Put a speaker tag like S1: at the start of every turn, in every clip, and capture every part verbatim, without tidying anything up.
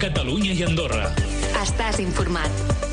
S1: Catalunya i Andorra.
S2: Estàs informat.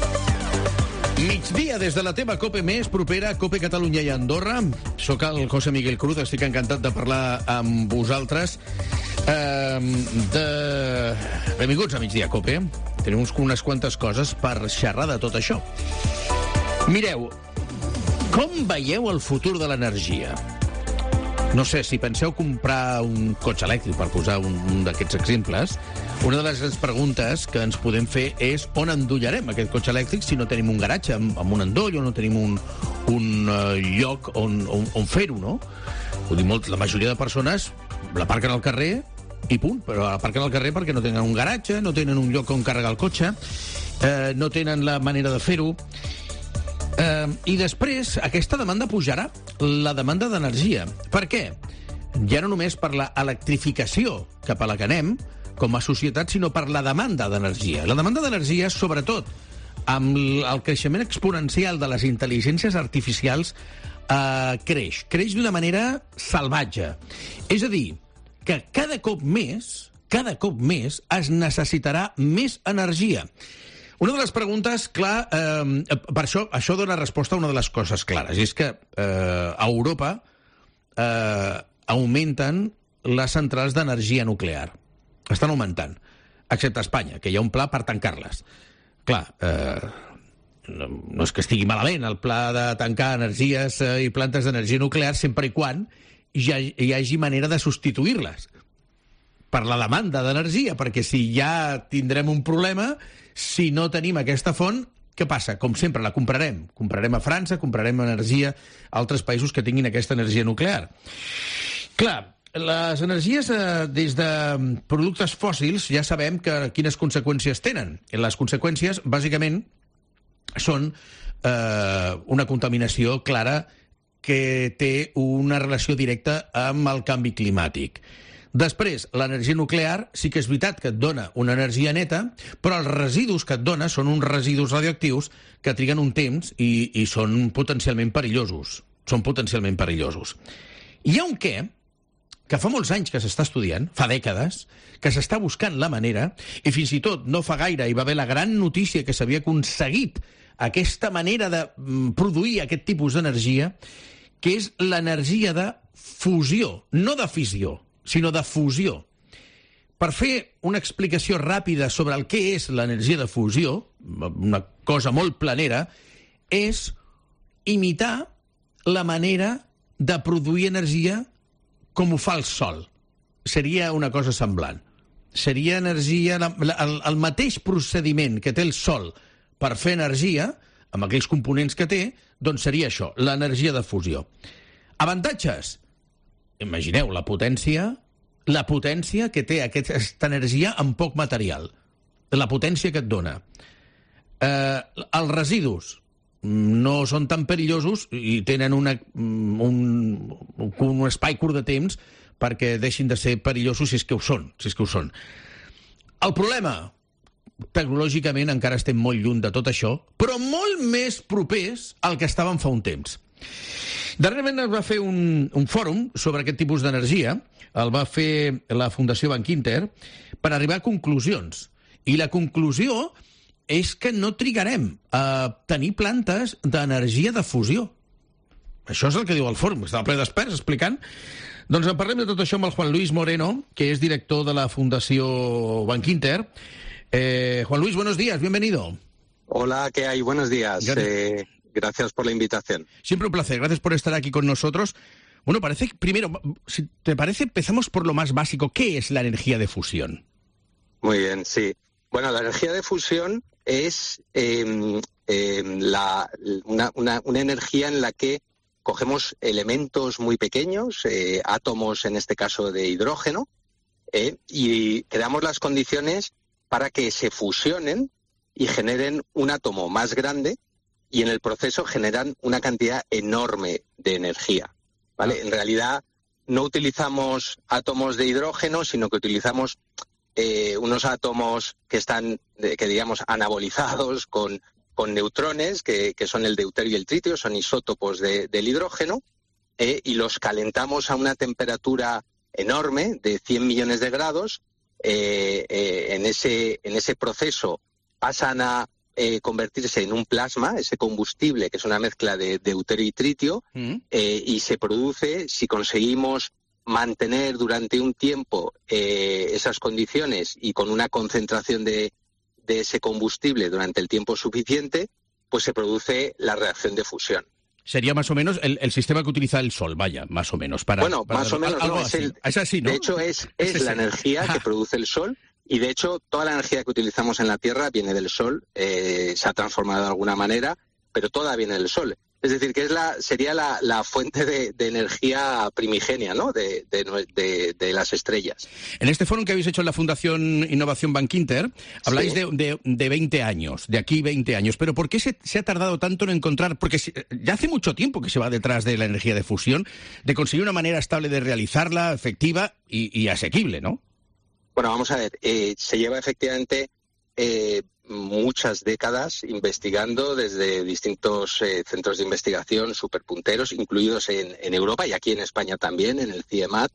S3: Migdia des de la teva COPE més propera, COPE Catalunya i Andorra. Soc el José Miguel Cruz, estic encantat de parlar amb vosaltres. Eh, de... Benvinguts a Migdia COPE. Tenim unes quantes coses per xerrar de tot això. Mireu, com veieu el futur de l'energia? No sé, si penseu comprar un cotxe elèctric, per posar un, un d'aquests exemples, una de les preguntes que ens podem fer és on endollarem aquest cotxe elèctric si no tenim un garatge amb, amb un endoll o no tenim un, un uh, lloc on, on, on fer-ho, no? Vull dir, molt, la majoria de persones l'aparquen al carrer i punt, però l'aparquen al carrer perquè no tenen un garatge, no tenen un lloc on carregar el cotxe, eh, no tenen la manera de fer-ho. Uh, I després, aquesta demanda pujarà, la demanda d'energia. Per què? Ja no només per l'electrificació cap a la que anem, com a societat, sinó per la demanda d'energia. La demanda d'energia, sobretot, amb el creixement exponencial de les intel·ligències artificials, uh, creix. Creix d'una manera salvatge. És a dir, que cada cop més, cada cop més, es necessitarà més energia. Una de les preguntes, clar, eh, per això, això dona resposta a una de les coses clares, i és que eh, a Europa eh, augmenten les centrals d'energia nuclear. Estan augmentant, excepte a Espanya, que hi ha un pla per tancar-les. Clar, eh, no, no és que estigui malament el pla de tancar energies eh, i plantes d'energia nuclear sempre i quan hi, ha, hi hagi manera de substituir-les per la demanda d'energia, perquè si ja tindrem un problema, si no tenim aquesta font, què passa? Com sempre, la comprarem. Comprarem a França, comprarem energia a altres països que tinguin aquesta energia nuclear. Clar, les energies eh, des de productes fòssils ja sabem que quines conseqüències tenen. Les conseqüències, bàsicament, són eh, una contaminació clara que té una relació directa amb el canvi climàtic. Després, l'energia nuclear sí que és veritat que et dona una energia neta, però els residus que et dona són uns residus radioactius que triguen un temps i, i són potencialment perillosos. Són potencialment perillosos. Hi ha un què, que fa molts anys que s'està estudiant, fa dècades, que s'està buscant la manera, i fins i tot no fa gaire hi va haver la gran notícia que s'havia aconseguit aquesta manera de produir aquest tipus d'energia, que és l'energia de fusió, no de fissió, sinó de fusió. Per fer una explicació ràpida sobre el que és l'energia de fusió, una cosa molt planera, és imitar la manera de produir energia com ho fa el Sol. Seria una cosa semblant. Seria energia, el, el mateix procediment que té el Sol per fer energia, amb aquells components que té, doncs seria això, l'energia de fusió. Avantatges? Imagineu la potència, la potència que té aquesta energia amb poc material. La potència que et dona. Eh, els residus no són tan perillosos i tenen una, un, un espai curt de temps perquè deixin de ser perillosos si és que ho són. Si és que ho són. El problema, tecnològicament encara estem molt lluny de tot això, però molt més propers al que estàvem fa un temps. Darrerament es va fer un, un fòrum sobre aquest tipus d'energia, el va fer la Fundació Bankinter, per arribar a conclusions. I la conclusió és que no trigarem a tenir plantes d'energia de fusió. Això és el que diu el fòrum, està ple d'experts explicant. Doncs en parlem de tot això amb el Juan Luis Moreno, que és director de la Fundació Bankinter. Eh, Juan Luis, buenos días, bienvenido.
S4: Hola, ¿qué hay? Buenos días. Eh... Gracias por la invitación.
S3: Siempre un placer. Gracias por estar aquí con nosotros. Bueno, parece que, primero, si te parece, empezamos por lo más básico. ¿Qué es la energía de fusión?
S4: Muy bien, sí. Bueno, la energía de fusión es eh, eh, la, una, una, una energía en la que cogemos elementos muy pequeños, eh, átomos en este caso de hidrógeno, eh, y creamos las condiciones para que se fusionen y generen un átomo más grande, y en el proceso generan una cantidad enorme de energía, ¿vale? En realidad no utilizamos átomos de hidrógeno, sino que utilizamos eh, unos átomos que están, que digamos, anabolizados con, con neutrones, que, que son el deuterio y el tritio, son isótopos de, del hidrógeno, eh, y los calentamos a una temperatura enorme de cien millones de grados, eh, eh, en ese en ese proceso pasan a eh, convertirse en un plasma, ese combustible que es una mezcla de deuterio y tritio, mm. eh, y se produce, si conseguimos mantener durante un tiempo eh, esas condiciones y con una concentración de, de ese combustible durante el tiempo suficiente, pues se produce la reacción de fusión.
S3: Sería más o menos el, el sistema que utiliza el Sol, vaya, más o menos. Para,
S4: bueno,
S3: para
S4: más o menos,
S3: algo
S4: no,
S3: así.
S4: Es, el,
S3: es así, ¿no?
S4: De hecho, es, es, es la ese. energía que produce el Sol, y de hecho, toda la energía que utilizamos en la Tierra viene del Sol, eh, se ha transformado de alguna manera, pero toda viene del Sol. Es decir, que es la sería la, la fuente de, de energía primigenia, ¿no? De, de, de, de las estrellas.
S3: En este foro que habéis hecho en la Fundación Innovación Bankinter, habláis sí. de, de, de veinte años, de aquí veinte años. Pero ¿por qué se, se ha tardado tanto en encontrar? Porque ya hace mucho tiempo que se va detrás de la energía de fusión, de conseguir una manera estable de realizarla, efectiva y, y asequible, ¿no?
S4: Bueno, vamos a ver, eh, se lleva efectivamente eh, muchas décadas investigando desde distintos eh, centros de investigación superpunteros, incluidos en, en Europa y aquí en España también, en el CIEMAT.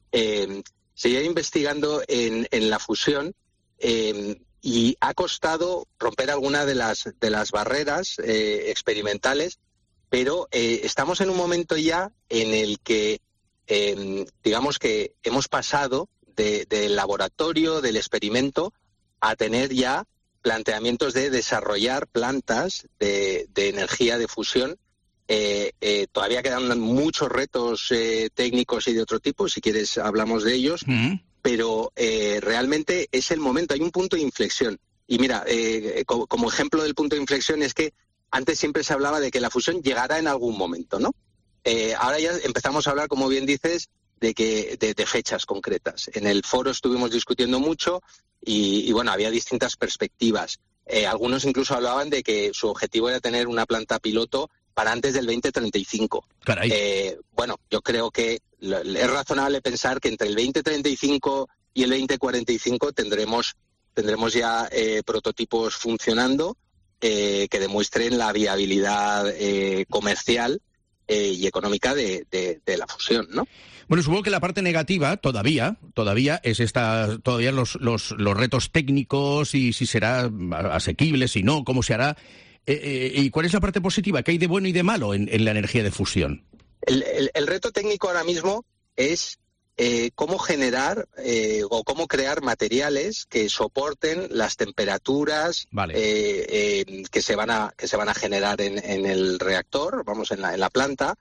S4: Eh, se lleva investigando en, en la fusión eh, y ha costado romper alguna de las, de las barreras eh, experimentales, pero eh, estamos en un momento ya en el que, eh, digamos que hemos pasado de, del laboratorio, del experimento, a tener ya planteamientos de desarrollar plantas de, de energía de fusión. Eh, eh, todavía quedan muchos retos eh, técnicos y de otro tipo, si quieres hablamos de ellos, mm. pero eh, realmente es el momento, hay un punto de inflexión. Y mira, eh, como, como ejemplo del punto de inflexión es que antes siempre se hablaba de que la fusión llegará en algún momento, ¿no? Eh, ahora ya empezamos a hablar, como bien dices, de que de, de fechas concretas. En el foro estuvimos discutiendo mucho y, y bueno, había distintas perspectivas. Eh, algunos incluso hablaban de que su objetivo era tener una planta piloto para antes del veinte treinta y cinco.
S3: Caray.
S4: Eh, bueno, yo creo que es razonable pensar que entre el veinte treinta y cinco y el veinte cuarenta y cinco tendremos, tendremos ya eh, prototipos funcionando eh, que demuestren la viabilidad eh, comercial eh, y económica de, de, de la fusión, ¿no?
S3: Bueno, supongo que la parte negativa todavía, todavía es esta, todavía los, los, los retos técnicos y si será asequible, si no, cómo se hará. Eh, eh, ¿Y cuál es la parte positiva? ¿Qué hay de bueno y de malo en, en la energía de fusión?
S4: El, el, el reto técnico ahora mismo es eh, cómo generar eh, o cómo crear materiales que soporten las temperaturas
S3: vale.
S4: eh, eh, que se van a que se van a generar en, en el reactor, vamos, en la, en la planta,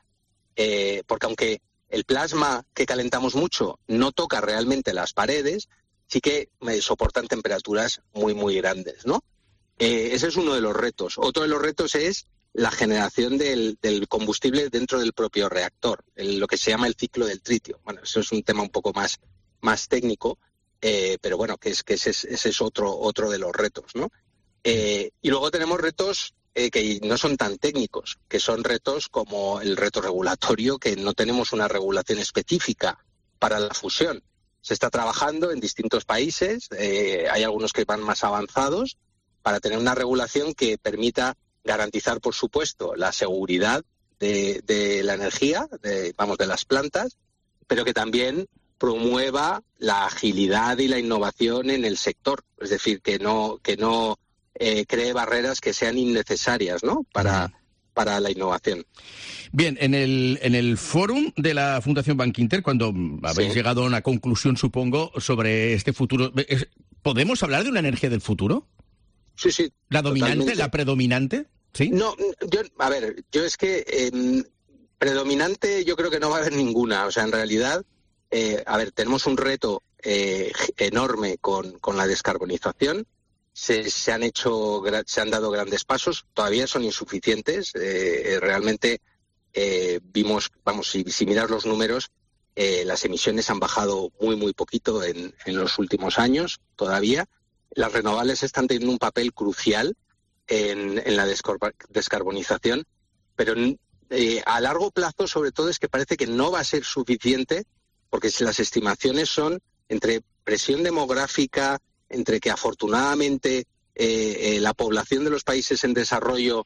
S4: eh, porque aunque el plasma que calentamos mucho no toca realmente las paredes, sí que eh, soportan temperaturas muy, muy grandes, ¿no? Eh, ese es uno de los retos. Otro de los retos es la generación del, del combustible dentro del propio reactor, el, lo que se llama el ciclo del tritio. Bueno, eso es un tema un poco más, más técnico, eh, pero bueno, que es que ese es, ese es otro, otro de los retos, ¿no? Eh, y luego tenemos retos eh, que no son tan técnicos, que son retos como el reto regulatorio, que no tenemos una regulación específica para la fusión. Se está trabajando en distintos países, eh, hay algunos que van más avanzados, para tener una regulación que permita garantizar, por supuesto, la seguridad de, de la energía, de, vamos, de las plantas, pero que también promueva la agilidad y la innovación en el sector. Es decir, que no, que no eh, cree barreras que sean innecesarias, ¿no?, para, uh-huh. para la innovación.
S3: Bien, en el, en el fórum de la Fundación Bankinter, cuando habéis sí. llegado a una conclusión, supongo, sobre este futuro, ¿podemos hablar de una energía del futuro?
S4: Sí, sí.
S3: ¿La dominante,
S4: totalmente.
S3: la predominante? ¿Sí?
S4: No, yo, a ver, yo es que eh, predominante yo creo que no va a haber ninguna. O sea, en realidad, eh, a ver, tenemos un reto eh, enorme con, con la descarbonización. Se, se han hecho, se han dado grandes pasos. Todavía son insuficientes. Eh, realmente eh, vimos, vamos, si, si miras los números, eh, las emisiones han bajado muy, muy poquito en, en los últimos años todavía. Las renovables están teniendo un papel crucial en, en la descarbonización, pero eh, a largo plazo, sobre todo, es que parece que no va a ser suficiente, porque si las estimaciones son entre presión demográfica, entre que afortunadamente eh, eh, la población de los países en desarrollo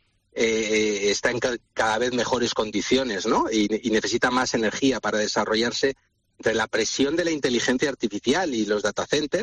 S4: eh, está en ca- cada vez mejores condiciones, ¿no? Y, y necesita más energía para desarrollarse, entre la presión de la inteligencia artificial y los data centers,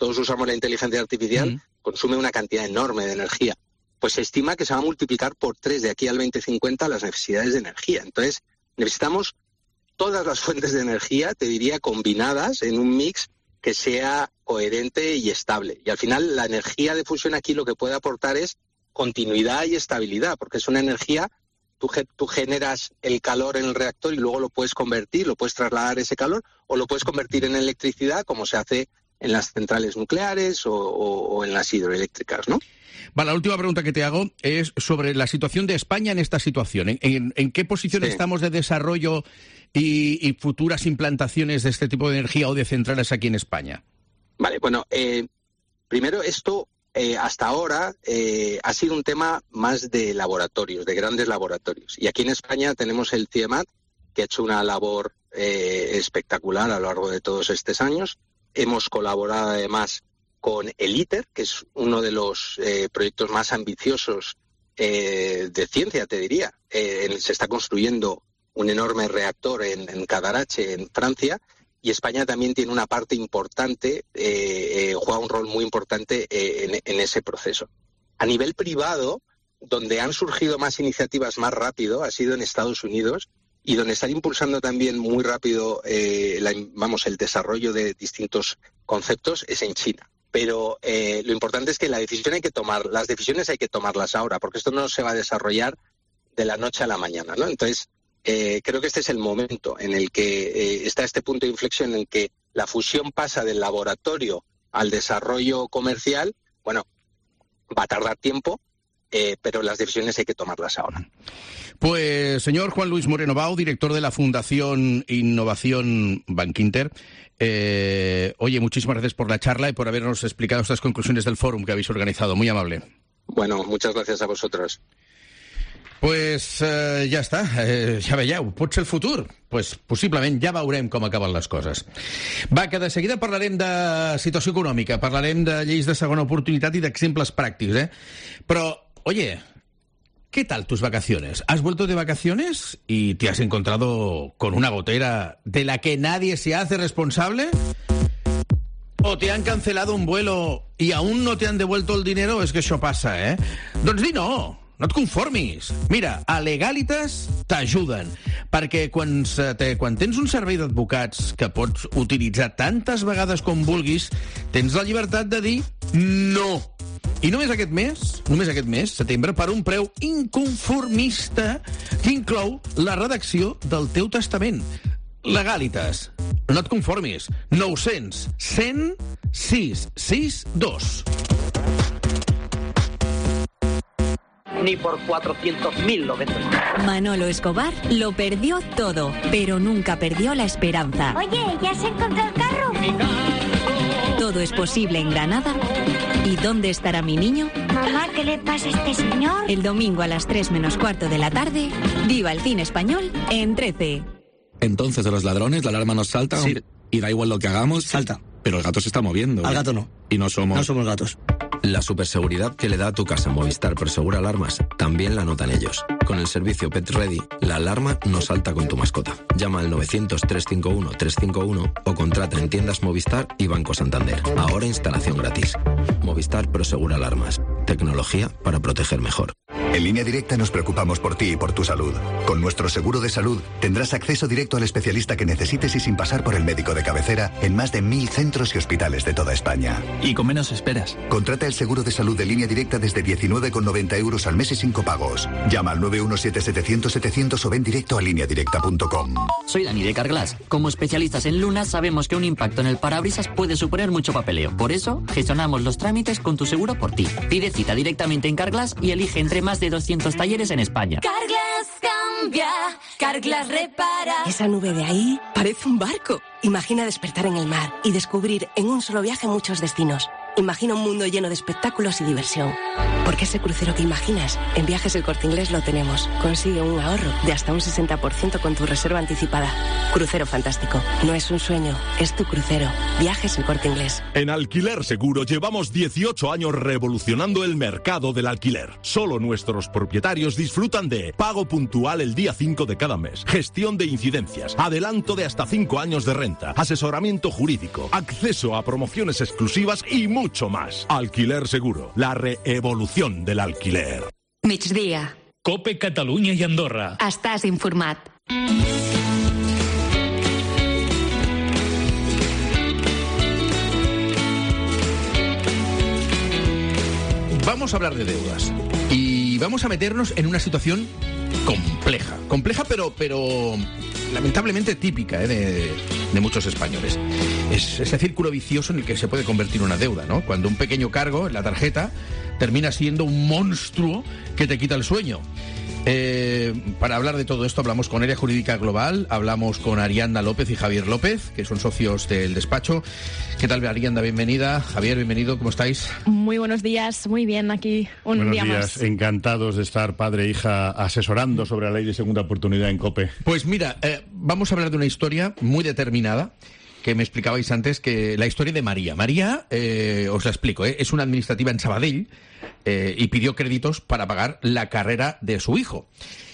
S4: todos usamos la inteligencia artificial, mm. consume una cantidad enorme de energía. Pues se estima que se va a multiplicar por tres de aquí al veinte cincuenta las necesidades de energía. Entonces, necesitamos todas las fuentes de energía, te diría, combinadas en un mix que sea coherente y estable. Y al final, la energía de fusión aquí lo que puede aportar es continuidad y estabilidad, porque es una energía, tú, tú generas el calor en el reactor y luego lo puedes convertir, lo puedes trasladar ese calor, o lo puedes convertir en electricidad, como se hace en las centrales nucleares o, o, o en las hidroeléctricas, ¿no?
S3: Vale, la última pregunta que te hago es sobre la situación de España en esta situación. ¿En, en, en qué posición sí. estamos de desarrollo y, y futuras implantaciones de este tipo de energía o de centrales aquí en España?
S4: Vale, bueno, eh, primero esto eh, hasta ahora eh, ha sido un tema más de laboratorios, de grandes laboratorios. Y aquí en España tenemos el CIEMAT, que ha hecho una labor eh, espectacular a lo largo de todos estos años. Hemos colaborado además con el ITER, que es uno de los eh, proyectos más ambiciosos eh, de ciencia, te diría. Eh, se está construyendo un enorme reactor en, en Cadarache, en Francia, y España también tiene una parte importante, eh, eh, juega un rol muy importante eh, en, en ese proceso. A nivel privado, donde han surgido más iniciativas más rápido, ha sido en Estados Unidos, y donde están impulsando también muy rápido eh, la, vamos, el desarrollo de distintos conceptos, es en China. Pero eh, lo importante es que la decisión hay que tomar, las decisiones hay que tomarlas ahora, porque esto no se va a desarrollar de la noche a la mañana, ¿no? Entonces, eh, creo que este es el momento en el que eh, está este punto de inflexión en el que la fusión pasa del laboratorio al desarrollo comercial. Bueno, va a tardar tiempo, eh, pero las decisiones hay que tomarlas ahora.
S3: Pues, señor Juan Luis Moreno Bau, director de la Fundación Innovación Bankinter, eh, oye, muchísimas gracias por la charla y por habernos explicado estas conclusiones del fórum que habéis organizado. Muy amable.
S4: Bueno, muchas gracias a vosotros.
S3: Pues eh, ja està, eh, ja veieu, pot ser el futur. Pues possiblement ja veurem com acaben les coses. Va, que de seguida parlarem de situació econòmica, parlarem de lleis de segona oportunitat i d'exemples pràctics, eh? Però, oye, ¿qué tal tus vacaciones? ¿Has vuelto de vacaciones y te has encontrado con una gotera de la que nadie se hace responsable? ¿O te han cancelado un vuelo y aún no te han devuelto el dinero? És que això passa, eh? Doncs di no. No et conformis. Mira, a Legalitas t'ajuden, perquè quan, te, quan tens un servei d'advocats que pots utilitzar tantes vegades com vulguis, tens la llibertat de dir no. I només aquest mes, només aquest mes, setembre, per un preu inconformista que inclou la redacció del teu testament. Legalitas. No et conformis. nou-cents cent sis sis dos.
S1: Ni por cuatrocientos mil lo vendo.
S2: Manolo Escobar lo perdió todo, pero nunca perdió la esperanza.
S5: Oye, ¿ya se encontró el carro?
S2: Todo es posible en Granada. ¿Y dónde estará mi niño?
S5: Mamá, ¿qué le pasa a este señor?
S2: El domingo a las tres menos cuarto de la tarde, viva el cine español en trece.
S6: Entonces, de los ladrones, la alarma nos salta.
S7: Sí.
S6: Y da igual lo que hagamos.
S7: Salta.
S6: Pero el gato se está moviendo.
S7: Al gato no.
S6: Y no somos...
S7: No somos gatos.
S8: La superseguridad que le da a tu casa Movistar Prosegura Alarmas también la notan ellos. Con el servicio Pet Ready, la alarma no salta con tu mascota. Llama al novecientos, trescientos cincuenta y uno, trescientos cincuenta y uno o contrata en tiendas Movistar y Banco Santander. Ahora instalación gratis. Movistar Prosegura Alarmas. Tecnología para proteger mejor.
S9: En Línea Directa nos preocupamos por ti y por tu salud. Con nuestro seguro de salud tendrás acceso directo al especialista que necesites y sin pasar por el médico de cabecera en más de mil centros y hospitales de toda España.
S7: Y con menos esperas.
S9: Contrata el seguro de salud de Línea Directa desde diecinueve con noventa euros al mes y sin copagos. Llama al nueve uno siete, setecientos, setecientos o ven directo a línea directa punto com.
S10: Soy Dani de Carglass. Como especialistas en lunas sabemos que un impacto en el parabrisas puede suponer mucho papeleo. Por eso, gestionamos los trámites con tu seguro por ti. Pide cita directamente en Carglass y elige entre más de doscientos talleres en España.
S11: Carglass cambia, Carglass repara.
S12: Esa nube de ahí parece un barco. Imagina despertar en el mar y descubrir en un solo viaje muchos destinos.
S7: Imagina un mundo lleno de espectáculos y diversión. Porque ese crucero que imaginas, en Viajes El Corte Inglés lo tenemos. Consigue un ahorro de hasta un sesenta por ciento con tu reserva anticipada. Crucero fantástico. No es un sueño, es tu crucero. Viajes El Corte Inglés.
S12: En Alquiler Seguro llevamos dieciocho años revolucionando el mercado del alquiler. Solo nuestros propietarios disfrutan de pago puntual el día cinco de cada mes, gestión de incidencias, adelanto de hasta cinco años de renta, asesoramiento jurídico, acceso a promociones exclusivas y mucho más. Alquiler Seguro, la reevolución del alquiler.
S13: Migdia.
S14: COPE Catalunya i Andorra.
S13: Estàs informat.
S3: Vamos a hablar de deudas y vamos a meternos en una situación compleja, compleja pero, pero lamentablemente típica, ¿eh? de, de muchos españoles. Es ese círculo vicioso en el que se puede convertir una deuda, ¿no? Cuando un pequeño cargo en la tarjeta termina siendo un monstruo que te quita el sueño. Eh, para hablar de todo esto hablamos con Área Jurídica Global, hablamos con Ariadna López y Javier López, que son socios del despacho. ¿Qué tal, Ariadna? Bienvenida. Javier, bienvenido. ¿Cómo estáis?
S15: Muy buenos días. Muy bien, aquí un
S16: buenos
S15: día
S16: días.
S15: más.
S16: Encantados de estar padre e hija asesorando sobre la ley de segunda oportunidad en COPE.
S3: Pues mira, eh, vamos a hablar de una historia muy determinada que me explicabais antes, que la historia de María. María, eh, os la explico, ¿eh? es una administrativa en Sabadell eh, y pidió créditos para pagar la carrera de su hijo.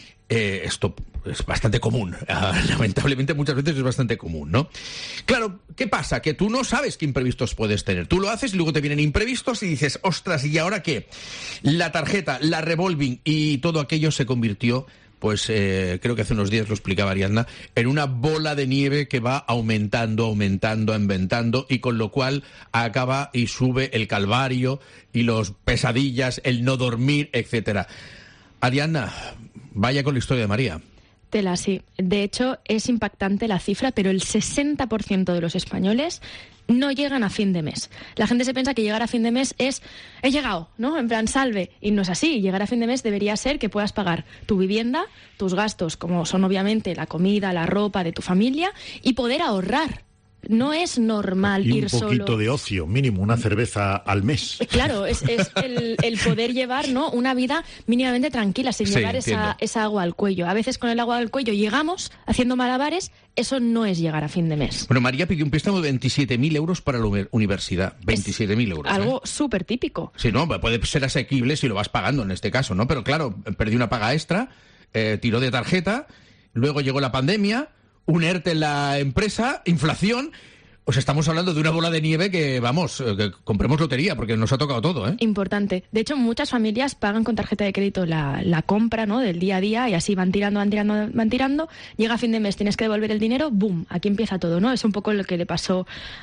S3: Eh, esto es bastante común, lamentablemente muchas veces es bastante común, ¿no? Claro, ¿qué pasa? Que tú no sabes qué imprevistos puedes tener. Tú lo haces y luego te vienen imprevistos y dices, ostras, ¿y ahora qué? La tarjeta, la revolving y todo aquello se convirtió, pues eh, creo que hace unos días lo explicaba Ariadna, en una bola de nieve que va aumentando, aumentando, aumentando, y con lo cual acaba y sube el calvario y los pesadillas, el no dormir, etcétera. Ariadna, vaya con la historia de María.
S15: Tela, sí. De hecho, es impactante la cifra, pero el sesenta por ciento de los españoles no llegan a fin de mes. La gente se piensa que llegar a fin de mes es, he llegado, ¿no? En plan, salve. Y no es así. Llegar a fin de mes debería ser que puedas pagar tu vivienda, tus gastos, como son obviamente la comida, la ropa de tu familia, y poder ahorrar. No es normal
S16: y
S15: ir solo...
S16: un poquito de ocio, mínimo, una cerveza al mes.
S15: Claro, es, es el, el poder llevar, ¿no?, una vida mínimamente tranquila, sin
S3: Sí,
S15: llevar esa, esa agua al cuello. A veces con el agua al cuello llegamos haciendo malabares, eso no es llegar a fin de mes.
S3: Bueno, María pidió un préstamo de veintisiete mil euros para la universidad. veintisiete mil euros.
S15: Algo
S3: ¿eh?
S15: súper típico.
S3: Sí, no, puede ser asequible si lo vas pagando en este caso, ¿no? Pero claro, perdió una paga extra, eh, tiró de tarjeta, luego llegó la pandemia, un ERTE en la empresa, inflación. Pues estamos hablando de una bola de nieve que, vamos, que compremos lotería, porque nos ha tocado todo, ¿eh?
S15: Importante. De hecho, muchas familias pagan con tarjeta de crédito la, la compra, ¿no?, del día a día, y así van tirando, van tirando, van tirando. Llega a fin de mes, tienes que devolver el dinero, ¡boom! Aquí empieza todo, ¿no? Es un poco lo que le pasó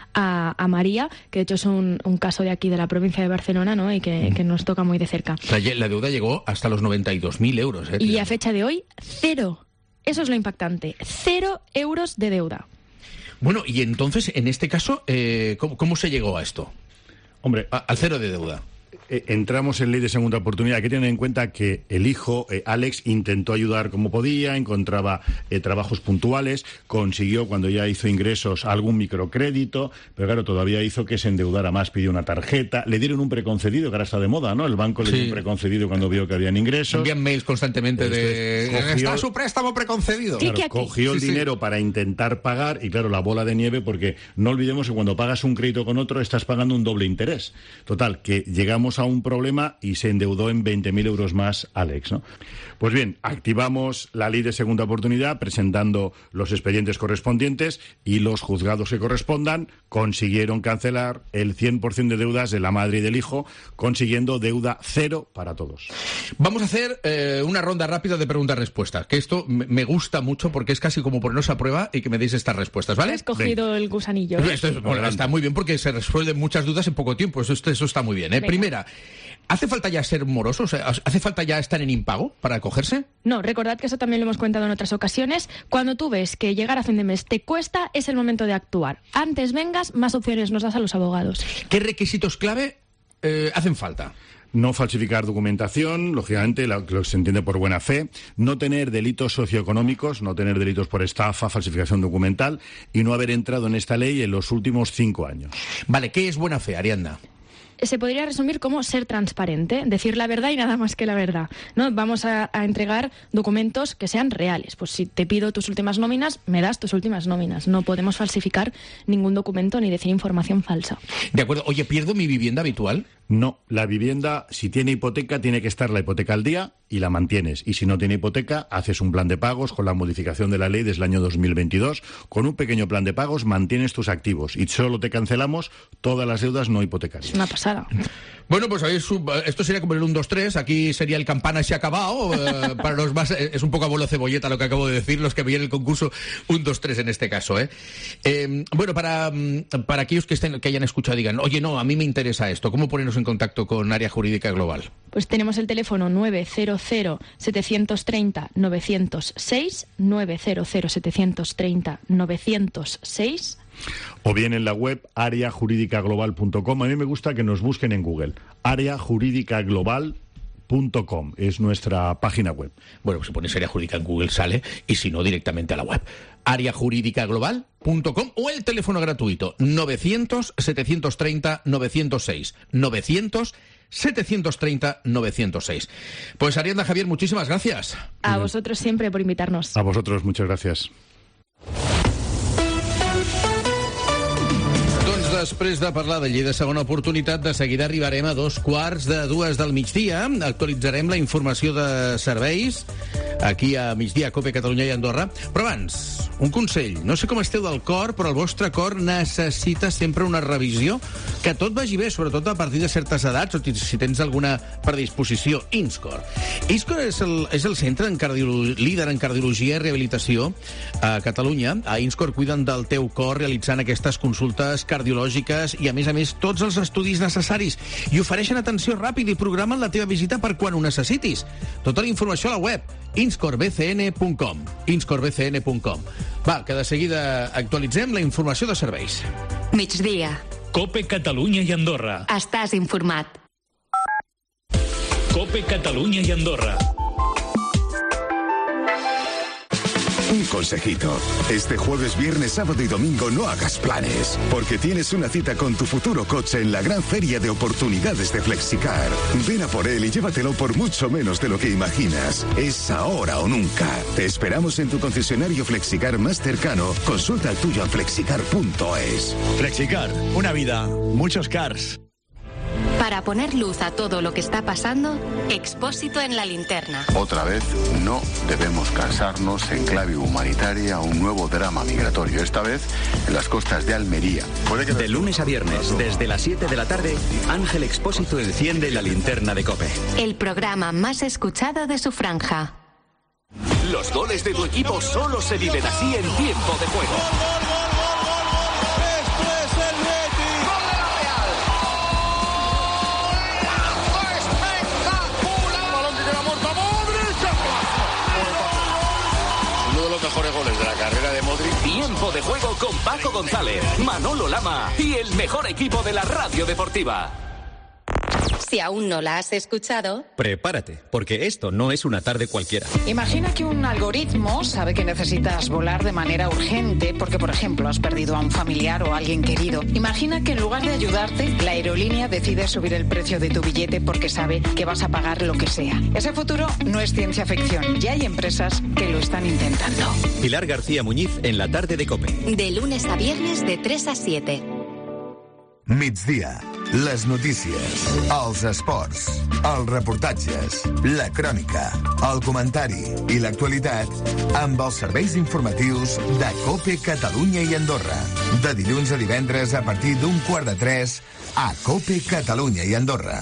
S15: a, a María, que de hecho es un, un caso de aquí, de la provincia de Barcelona, ¿no?, y que, que nos toca muy de cerca.
S3: La, la deuda llegó hasta los noventa y dos mil euros, ¿eh?
S15: Y a fecha de hoy, cero. Eso es lo impactante. Cero euros de deuda.
S3: Bueno, y entonces, en este caso, eh, ¿cómo, ¿cómo se llegó a esto?
S16: Hombre,
S3: a, al cero de deuda.
S16: Eh, entramos en ley de segunda oportunidad. Hay que tener en cuenta que el hijo, eh, Alex, intentó ayudar como podía, encontraba eh, trabajos puntuales, consiguió, cuando ya hizo ingresos, algún microcrédito, pero claro, todavía hizo que se endeudara más, pidió una tarjeta, le dieron un preconcedido, que ahora está de moda, ¿no? El banco le
S3: Sí.
S16: dio un preconcedido cuando vio que habían ingresos.
S3: Envían mails constantemente de...
S16: Cogió-
S3: ¿Está su préstamo preconcedido?
S16: Claro, cogió el
S3: Sí, sí.
S16: dinero para intentar pagar y claro, la bola de nieve, porque no olvidemos que cuando pagas un crédito con otro estás pagando un doble interés. Total, que llegamos a un problema y se endeudó en veinte mil euros más Alex, ¿no? Pues bien, activamos la ley de segunda oportunidad presentando los expedientes correspondientes y los juzgados que correspondan consiguieron cancelar el cien por ciento de deudas de la madre y del hijo, consiguiendo deuda cero para todos.
S3: Vamos a hacer eh, una ronda rápida de preguntas-respuestas, que esto me me gusta mucho porque es casi como ponernos a prueba y que me deis estas respuestas, ¿vale?
S15: Has cogido el gusanillo. ¿eh?
S3: Esto es- bueno, está muy bien porque se resuelven muchas dudas en poco tiempo. Eso, esto- eso está muy bien, ¿eh?
S15: Venga.
S3: Primera, ¿hace falta ya ser moroso? O sea, ¿hace falta ya estar en impago para acogerse?
S15: No, recordad que eso también lo hemos contado en otras ocasiones. Cuando tú ves que llegar a fin de mes te cuesta, es el momento de actuar. Antes vengas, más opciones nos das a los abogados.
S3: ¿Qué requisitos clave eh, hacen falta?
S16: No falsificar documentación, lógicamente, lo que se entiende por buena fe. No tener delitos socioeconómicos, no tener delitos por estafa, falsificación documental y no haber entrado en esta ley en los últimos cinco años.
S3: Vale, ¿qué es buena fe, Ariadna?
S15: se podría resumir como ser transparente, decir la verdad y nada más que la verdad, ¿no? Vamos a, a entregar documentos que sean reales. Pues si te pido tus últimas nóminas, me das tus últimas nóminas. No podemos falsificar ningún documento ni decir información falsa.
S3: De acuerdo. Oye, ¿pierdo mi vivienda habitual?
S16: No, la vivienda, si tiene hipoteca, tiene que estar la hipoteca al día y la mantienes. Y si no tiene hipoteca, haces un plan de pagos con la modificación de la ley desde el año dos mil veintidós. Con un pequeño plan de pagos mantienes tus activos y solo te cancelamos todas las deudas no hipotecarias.
S15: Es una pasada.
S3: Bueno, pues esto sería como el uno, dos, tres. Aquí sería el campana y se ha acabado. Eh, para los más, es un poco abuelo cebolleta lo que acabo de decir, los que veían el concurso uno, dos, tres en este caso. ¿eh? Eh, bueno, para, para aquellos que, estén, que hayan escuchado y digan, oye, no, a mí me interesa esto, ¿cómo ponernos en contacto con Área Jurídica Global?
S15: Pues tenemos el teléfono nueve cero cero, siete tres cero, nueve cero seis, nueve cero cero, siete tres cero, nueve cero seis.
S16: O bien en la web área jurídica global punto com. A mí me gusta que nos busquen en Google. área jurídica global punto com es nuestra página web.
S3: Bueno, pues si pones área jurídica en Google sale, y si no, directamente a la web. área jurídica global punto com o el teléfono gratuito novecientos, setecientos treinta, novecientos seis. novecientos, setecientos treinta, novecientos seis. Pues Ariadna, Javier, muchísimas gracias.
S15: A vosotros siempre por invitarnos.
S16: A vosotros, muchas gracias.
S3: Després de parlar de llei de segona oportunitat, de seguida arribarem a dos quarts de dues del migdia. Actualitzarem la informació de serveis aquí a Migdia, COPE, Catalunya i Andorra. Però abans, un consell. No sé com esteu del cor, però el vostre cor necessita sempre una revisió. Que tot vagi bé, sobretot a partir de certes edats, o si tens alguna predisposició. INSCOR. INSCOR és el, és el centre en cardiolo, líder en cardiologia i rehabilitació a Catalunya. A INSCOR cuiden del teu cor realitzant aquestes consultes cardiològiques i, a més a més, tots els estudis necessaris. I ofereixen atenció ràpida i programen la teva visita per quan ho necessitis. Tota la informació a la web inscor b c n punt com. inscor b c n punt com. Va, que de seguida actualitzem la informació de serveis.
S13: Migdia.
S14: COPE Catalunya i Andorra.
S13: Estàs informat.
S14: COPE Catalunya i Andorra.
S17: Un consejito. Este jueves, viernes, sábado y domingo no hagas planes, porque tienes una cita con tu futuro coche en la gran feria de oportunidades de Flexicar. Ven a por él y llévatelo por mucho menos de lo que imaginas. Es ahora o nunca. Te esperamos en tu concesionario Flexicar más cercano. Consulta el tuyo en flexicar punto es.
S18: Flexicar, una vida, muchos cars.
S13: Para poner luz a todo lo que está pasando, Expósito en la linterna.
S19: Otra vez, no debemos cansarnos en clave humanitaria un nuevo drama migratorio, esta vez en las costas de Almería.
S20: Puede que de lunes a viernes, desde las siete de la tarde, Ángel Expósito enciende la linterna de COPE.
S13: El programa más escuchado de su franja.
S21: Los goles de tu equipo solo se viven así en tiempo de juego.
S22: Mejores goles de la carrera de Modric.
S21: Tiempo de juego con Paco González, Manolo Lama y el mejor equipo de la radio deportiva.
S13: Si aún no la has escuchado,
S20: prepárate, porque esto no es una tarde cualquiera.
S23: Imagina que un algoritmo sabe que necesitas volar de manera urgente porque, por ejemplo, has perdido a un familiar o a alguien querido. Imagina que en lugar de ayudarte, la aerolínea decide subir el precio de tu billete porque sabe que vas a pagar lo que sea. Ese futuro no es ciencia ficción. Ya hay empresas que lo están intentando.
S20: Pilar García Muñiz en la tarde de COPE.
S13: De lunes a viernes de tres a siete.
S24: Migdia, les notícies, els esports, els reportatges, la crònica, el comentari i l'actualitat amb els serveis informatius de COPE Catalunya i Andorra. De dilluns a divendres a partir d'un quart de tres a COPE Catalunya i Andorra.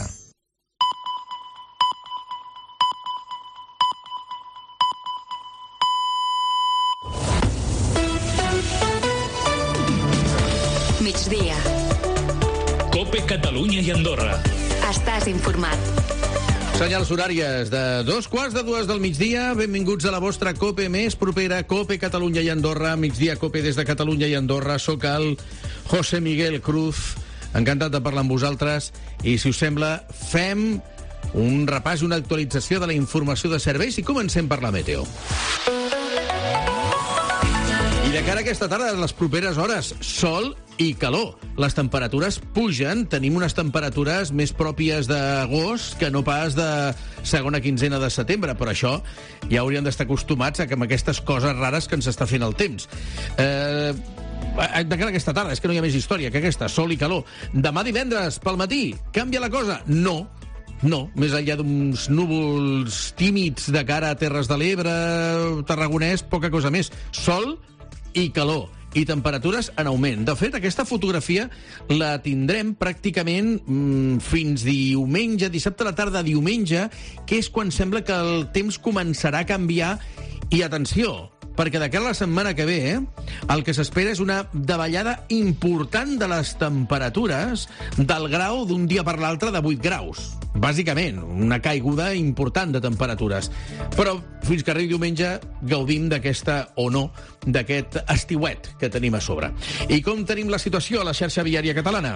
S13: Migdia.
S14: COPE Catalunya i Andorra.
S13: Estàs informat.
S3: Senyals horàries de dos quarts de dues del migdia. Benvinguts a la vostra COPE més propera, COPE Catalunya i Andorra. Migdia COPE des de Catalunya i Andorra. Soc el José Miguel Cruz. Encantat de parlar amb vosaltres. I, si us sembla, fem un repàs, una actualització de la informació de serveis i comencem per la meteo. I de cara a aquesta tarda, les properes hores, sol i calor. Les temperatures pugen, tenim unes temperatures més pròpies d'agost que no pas de segona quinzena de setembre, però això ja hauríem d'estar acostumats a que amb aquestes coses rares que ens està fent el temps. Eh... de cara a aquesta tarda, és que no hi ha més història que aquesta, sol i calor. Demà divendres, pel matí, canvia la cosa? No, no, més enllà d'uns núvols tímids de cara a Terres de l'Ebre, Tarragonès, poca cosa més. Sol i calor, i temperatures en augment. De fet, aquesta fotografia la tindrem pràcticament mmm, fins diumenge, dissabte a la tarda, diumenge, que és quan sembla que el temps començarà a canviar. I atenció, perquè de cara a la setmana que ve, eh, el que s'espera és una davallada important de les temperatures del grau d'un dia per l'altre de vuit graus. Bàsicament, una caiguda important de temperatures. Però fins que arribi diumenge gaudim d'aquesta, o no, d'aquest estiuet que tenim a sobre. I com tenim la situació a la xarxa viària catalana?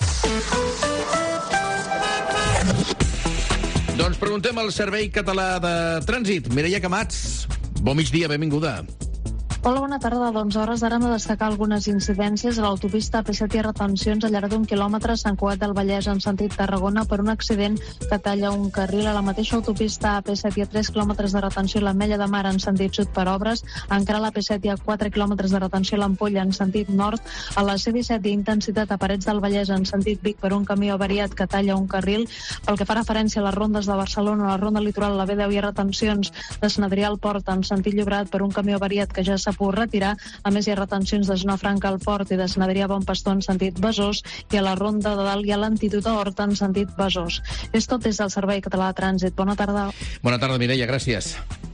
S3: Doncs preguntem al Servei Català de Trànsit. Mireia Camats, bon migdia, benvinguda.
S1: Hola, bona tarda. Doncs a hores d'ara hem de destacar algunes incidències a l'autopista A P set i retencions al llarg d'un quilòmetre a Sant Cugat del Vallès en sentit Tarragona per un accident que talla un carril. A la mateixa autopista A P set hi ha tres quilòmetres de retenció a l'Ametlla de Mar en sentit sud per obres. Encara a l'A P set hi ha quatre quilòmetres de retenció a l'Ampolla en sentit nord. A la C disset hi ha intensitat a Parets del Vallès en sentit Vic per un camió avariat que talla un carril. Pel que fa referència a les rondes de Barcelona, a la ronda litoral, a la B deu hi ha retencions de Sant Adrià al Port en sentit Llobregat per un camió avariat que ja s'ha pogut retirar. A més, hi ha retencions de Zona Franca al Port i de Sant Adrià a Bon Pastor en sentit Besòs, i a la ronda de dalt hi ha l'Antídot a Horta en sentit Besòs. És tot des del Servei Català de Trànsit. Bona tarda.
S3: Bona tarda, Mireia, gràcies.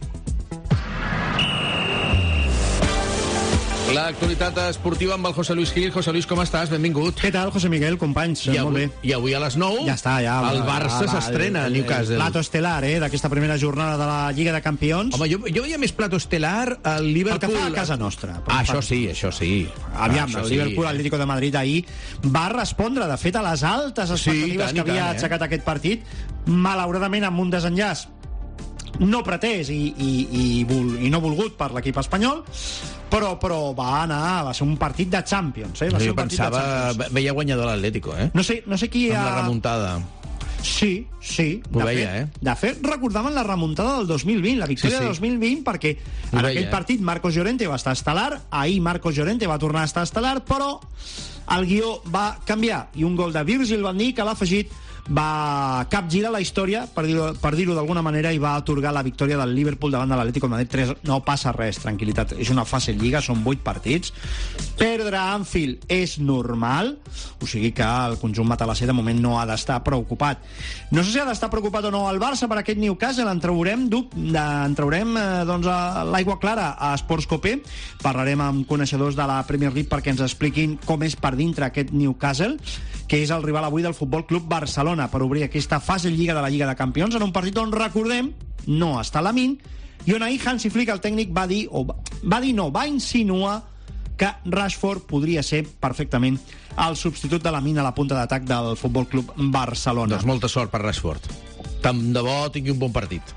S3: L'actualitat esportiva amb el José Luis Gil. José Luis, com estàs? Benvingut.
S2: Què tal, José Miguel? Companys,
S3: I
S2: molt
S3: avui,
S2: bé.
S3: I avui a les nou
S2: ja està, ja,
S3: el Barça s'estrena a Newcastle.
S2: El plato estel·lar, eh, d'aquesta primera jornada de la Lliga de Campions.
S3: Home, jo, jo veia més plato estel·lar al Liverpool...
S2: El que fa a casa nostra.
S3: Ah, això sí, això sí.
S2: Aviam,
S3: ah,
S2: el
S3: sí.
S2: Liverpool Atlético de Madrid ahir va respondre, de fet, a les altes expectatives sí, tant, que havia tant, eh? aixecat aquest partit, malauradament amb un desenllaç no pretès i, i, i, i no volgut per l'equip espanyol, però, però va anar, va ser un partit de Champions, eh? Va
S3: no,
S2: ser
S3: jo
S2: un
S3: pensava, veia guanyador l'Atlético, eh?
S2: No sé, no sé qui...
S3: Amb
S2: ha...
S3: la remuntada.
S2: Sí, sí.
S3: Ho
S2: de
S3: veia,
S2: fet,
S3: eh?
S2: De fet, recordaven la remuntada del dos mil vint, la victòria sí, sí. del dos mil vint, perquè
S3: Ho
S2: en
S3: veia,
S2: aquell
S3: eh?
S2: partit Marcos Llorente va estar estel·lar, ahir Marcos Llorente va tornar a estar estel·lar, però el guió va canviar, i un gol de Virgil van Dijk que l'ha afegit va capgirar la història, per dir-ho per dir-ho d'alguna manera, i va atorgar la victòria del Liverpool davant de l'Atlético de Madrid. tres No passa res, tranquil·litat. És una fase lliga, són vuit partits. Perdre a Anfield és normal, o sigui que el conjunt matalasser de moment no ha d'estar preocupat. No sé si ha d'estar preocupat o no el Barça per aquest Newcastle, en traurem, en traurem eh, doncs, l'aigua clara a Esports Copé. Parlarem amb coneixedors de la Premier League perquè ens expliquin com és per dintre aquest Newcastle, que és el rival avui del Futbol Club Barcelona, per obrir aquesta fase lliga de la Lliga de Campions, en un partit on, recordem, no està Lamine, i on ahir Hansi Flick, el tècnic, va dir, o va, va dir no, va insinuar que Rashford podria ser perfectament el substitut de Lamine a la punta d'atac del Futbol Club Barcelona.
S3: Doncs molta sort per Rashford. Tant de bo tingui un bon partit.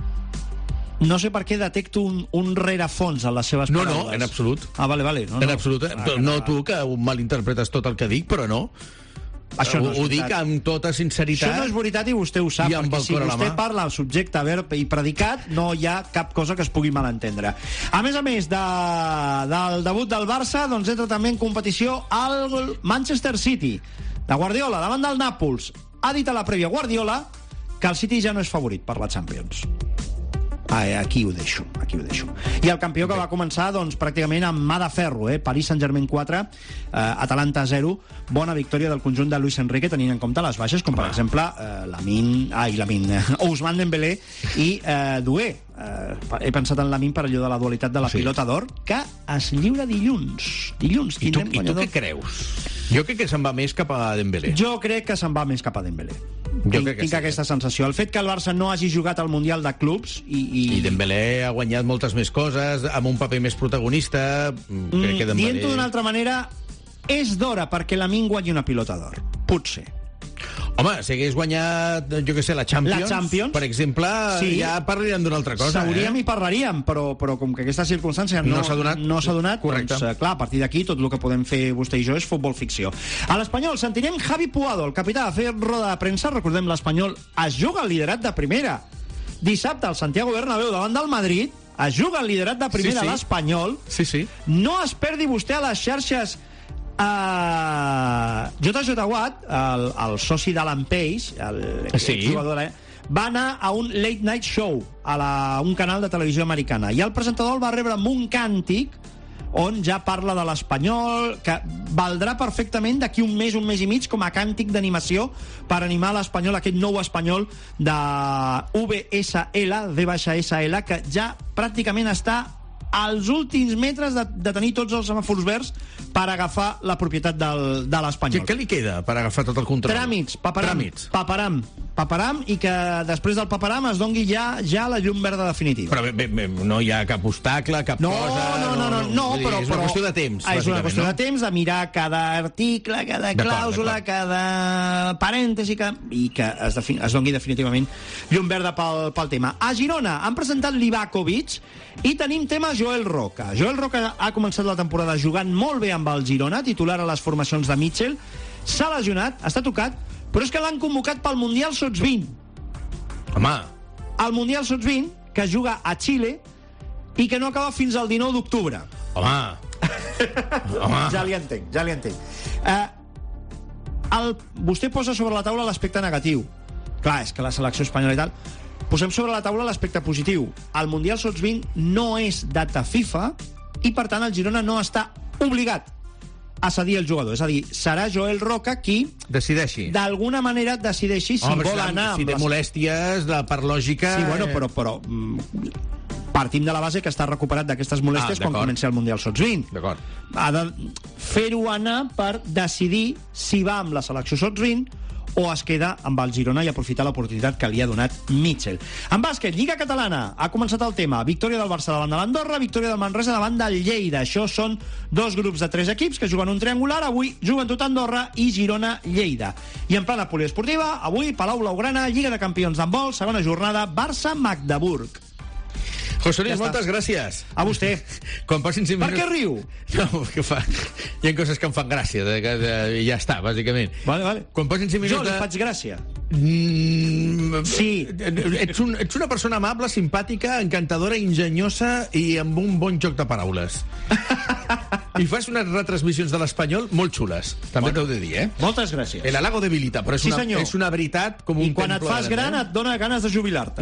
S2: No sé per què detecto un, un rerefons en les seves
S3: no,
S2: paraules.
S3: No, no, en absolut.
S2: Ah, vale, vale. No,
S3: en
S2: no.
S3: absolut. Ah, no tu, que malinterpretes tot el que dic, però no.
S2: Això no
S3: ho, ho dic amb tota sinceritat.
S2: Això no és veritat i vostè ho sap, perquè si vostè parla el subjecte, verb i predicat, no hi ha cap cosa que es pugui malentendre. A més a més de, del debut del Barça, doncs entra també en competició el Manchester City, de Guardiola, davant del Nàpols. Ha dit a la prèvia Guardiola que el City ja no és favorit per la Champions. Ah, aquí ho deixo, aquí ho deixo. I el campió que va començar, doncs, pràcticament amb mà de ferro, eh? Paris Saint-Germain quatre, eh, Atalanta zero, bona victòria del conjunt de Luis Enrique, tenint en compte les baixes, com per exemple eh, Lamine, ai, Lamine, Ousmane Dembélé i eh, Doué. Eh, he pensat en Lamine per allò de la dualitat de la sí. pilota d'or, que es lliura dilluns. Dilluns
S3: I tu,
S2: tindrem
S3: I tu
S2: guanyador.
S3: què creus? Jo crec que se'n va més cap a Dembélé.
S2: Jo crec que se'n va més cap a Dembélé.
S3: Jo
S2: tinc
S3: crec que
S2: tinc
S3: sí.
S2: aquesta sensació. El fet que el Barça no hagi jugat al Mundial de Clubs i... I,
S3: I Dembélé ha guanyat moltes més coses, amb un paper més protagonista.
S2: Mm,
S3: crec que Dembélé...
S2: Dient-ho d'una altra manera, és d'hora perquè Lamine guanyi una pilota d'or. Potser.
S3: Home, si hagués guanyat, jo què sé, la Champions,
S2: La Champions.
S3: per exemple,
S2: Sí.
S3: ja parlaríem d'una altra cosa.
S2: Sauríem
S3: eh?
S2: i parlaríem, però, però com que aquesta circumstància no,
S3: No s'ha donat.
S2: no s'ha donat,
S3: Correcte.
S2: doncs, eh, clar, a partir d'aquí tot el que podem fer vostè i jo és futbol ficció. A l'Espanyol sentirem Javi Puado, el capità, a fer roda de premsa. Recordem, l'Espanyol es juga el liderat de primera. Dissabte, al Santiago Bernabéu, davant del Madrid, es juga el liderat de primera,
S3: Sí, sí.
S2: l'Espanyol.
S3: Sí, sí.
S2: No es perdi vostè a les xarxes Uh, J J Watt, el, el soci d'Alan Pace, el
S3: Sí.
S2: jugador, eh, va anar a un late night show a la, un canal de televisió americana i el presentador el va rebre amb un càntic on ja parla de l'Espanyol, que valdrà perfectament d'aquí un mes, un mes i mig, com a càntic d'animació per animar l'Espanyol, aquest nou Espanyol de V S L, V S L, que ja pràcticament està als últims metres de, de tenir tots els semàfors verds per agafar la propietat del, de l'Espanyol.
S3: Què, què li queda per agafar tot el control?
S2: Tràmits, paperam,
S3: Tràmits.
S2: paperam, paperam, i que després del paperam es dongui ja ja la llum verda definitiva.
S3: Però bé, bé, bé, no hi ha cap obstacle, cap
S2: No,
S3: cosa...
S2: no, no, no, no,
S3: vull dir,
S2: però...
S3: És una
S2: però-
S3: qüestió de temps,
S2: Ah, és una
S3: bàsicament,
S2: qüestió
S3: no?
S2: de temps, de mirar cada article, cada
S3: D'acord,
S2: clàusula,
S3: d'acord.
S2: cada parèntesi, que, i que es, defin, es dongui definitivament llum verda pel, pel tema. A Girona han presentat Livakovic i tenim tema Joel Roca. Joel Roca ha començat la temporada jugant molt bé amb el Girona, titular a les formacions de Mitchell. S'ha lesionat, està tocat, però és que l'han convocat pel Mundial Sots vint.
S3: Home,
S2: El Mundial Sots vint, que es juga a Xile i que no acaba fins al dinou d'octubre.
S3: home... home...
S2: Ja li entenc, ja li entenc. Uh, el, vostè posa sobre la taula l'aspecte negatiu. Clar, és que la selecció espanyola i tal... Posem sobre la taula l'aspecte positiu. El Mundial Sots vint no és data FIFA i, per tant, el Girona no està obligat a cedir el jugador. És a dir, serà Joel Roca qui,
S3: Decideixi.
S2: d'alguna manera, decideixi si
S3: Home,
S2: vol
S3: si,
S2: anar...
S3: si
S2: amb
S3: té
S2: la-
S3: molèsties, de, per lògica...
S2: Sí, bueno, però, però mm, partim de la base que està recuperat d'aquestes molèsties
S3: Ah,
S2: quan
S3: d'acord.
S2: comenci el Mundial Sots vint.
S3: D'acord.
S2: Ha de fer-ho anar per decidir si va amb la selecció Sots vint o es queda amb el Girona i aprofitar l'oportunitat que li ha donat Mitchell. En bàsquet, Lliga Catalana, ha començat el tema. Victòria del Barça davant de l'Andorra, victòria del Manresa davant del Lleida. Això són dos grups de tres equips que juguen un triangular. Avui Joventut Andorra i Girona Lleida. I en plana poliesportiva, avui Palau Blaugrana, Lliga de Campions d'handbol, segona jornada, Barça-Magdeburg.
S3: José Luis,
S2: Ja està.
S3: moltes gràcies.
S2: A vostè.
S3: Quan passin cinc
S2: Per
S3: minuts...
S2: què riu?
S3: No, que fa... Hi ha coses que em fan gràcia, de, de, de, i ja està, bàsicament.
S2: Vale, vale.
S3: Quan passin cinc minuts...
S2: Jo li
S3: de-
S2: faig gràcia.
S3: Mm,
S2: Sí.
S3: Ets, un, ets una persona amable, simpàtica, encantadora, enginyosa i amb un bon joc de paraules. I fas unes retransmissions de l'Espanyol molt xules. També
S2: Bueno.
S3: t'ho he de dir, eh?
S2: Moltes gràcies.
S3: El halago debilita, però és,
S2: Sí,
S3: una,
S2: senyor.
S3: és una veritat com un
S2: I quan et
S3: temple
S2: fas
S3: de-
S2: gran et dona ganes de jubilar-te.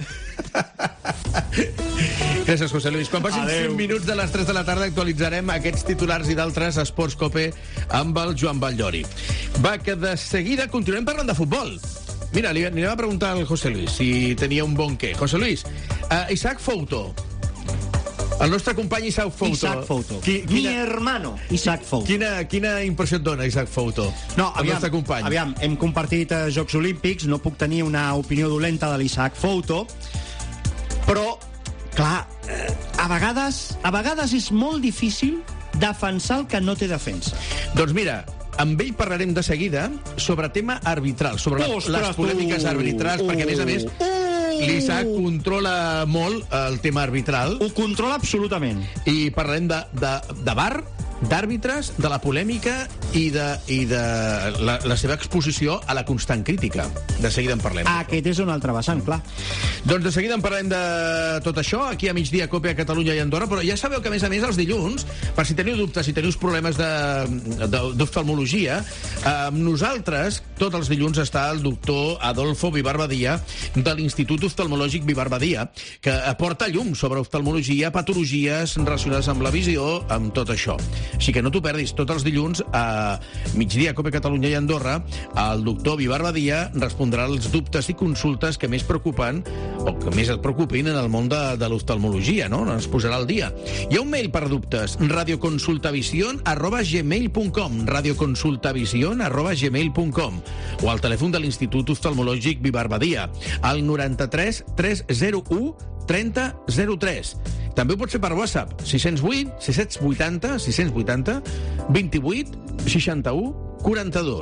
S3: Gràcies, José Luis. Quan passin
S2: Adéu.
S3: cinc minuts de les tres de la tarda actualitzarem aquests titulars i d'altres a Esports Cope amb el Joan Batllori. Va, que de seguida continuem parlant de futbol. Mira, li anirem a preguntar al José Luis si tenia un bon què. José Luis, uh, Isaac Fouto, el nostre company Isaac Fouto.
S2: Isaac Fouto.
S3: Qui,
S2: Mi
S3: quina,
S2: hermano, Isaac Fouto.
S3: quina, quina impressió et dona Isaac Fouto?
S2: No,
S3: el
S2: aviam,
S3: nostre company.
S2: aviam, hem compartit eh, Jocs Olímpics, no puc tenir una opinió dolenta de l'Isaac Fouto, però, clar, eh, a vegades, a vegades és molt difícil defensar el que no té defensa.
S3: Doncs mira, amb ell parlarem de seguida sobre tema arbitral, sobre la,
S2: Ostres,
S3: les polèmiques
S2: tu!
S3: arbitrals,
S2: Uh,
S3: perquè, a més a més,
S2: uh.
S3: l'Isaac controla molt el tema arbitral.
S2: Ho controla absolutament.
S3: I parlarem de, de, de V A R, d'àrbitres, de la polèmica i de, i de la, la seva exposició a la constant crítica. De seguida en parlem.
S2: Aquest és un altre vessant, clar.
S3: Doncs de seguida en parlem de tot això, aquí a migdia, Cope a Catalunya i Andorra, però ja sabeu que, a més a més, els dilluns, per si teniu dubtes, si teniu problemes de- de- d'oftalmologia, eh, amb nosaltres, tots els dilluns, està el doctor Adolfo Vivar Badia, de l'Institut Oftalmològic Vivar Badia, que aporta llum sobre oftalmologia, patologies relacionades amb la visió, amb tot això. Així que no t'ho perdis, tots els dilluns, a migdia, Cope Catalunya i Andorra, el doctor Vivar Badia respondrà als dubtes i consultes que més preocupen o que més et preocupin en el món de, de l'oftalmologia, no? Ens posarà al dia. Hi ha un mail per dubtes, radioconsultavision arroba gmail punt com, radioconsultavision arroba gmail punt com, o al telèfon de l'Institut Oftalmològic Vivar Badia, al noranta-tres tres zero u trenta zero tres. També ho pot ser per WhatsApp, sis zero vuit, sis vuitanta, sis vuitanta, vint vuit, seixanta-u, quaranta-dos.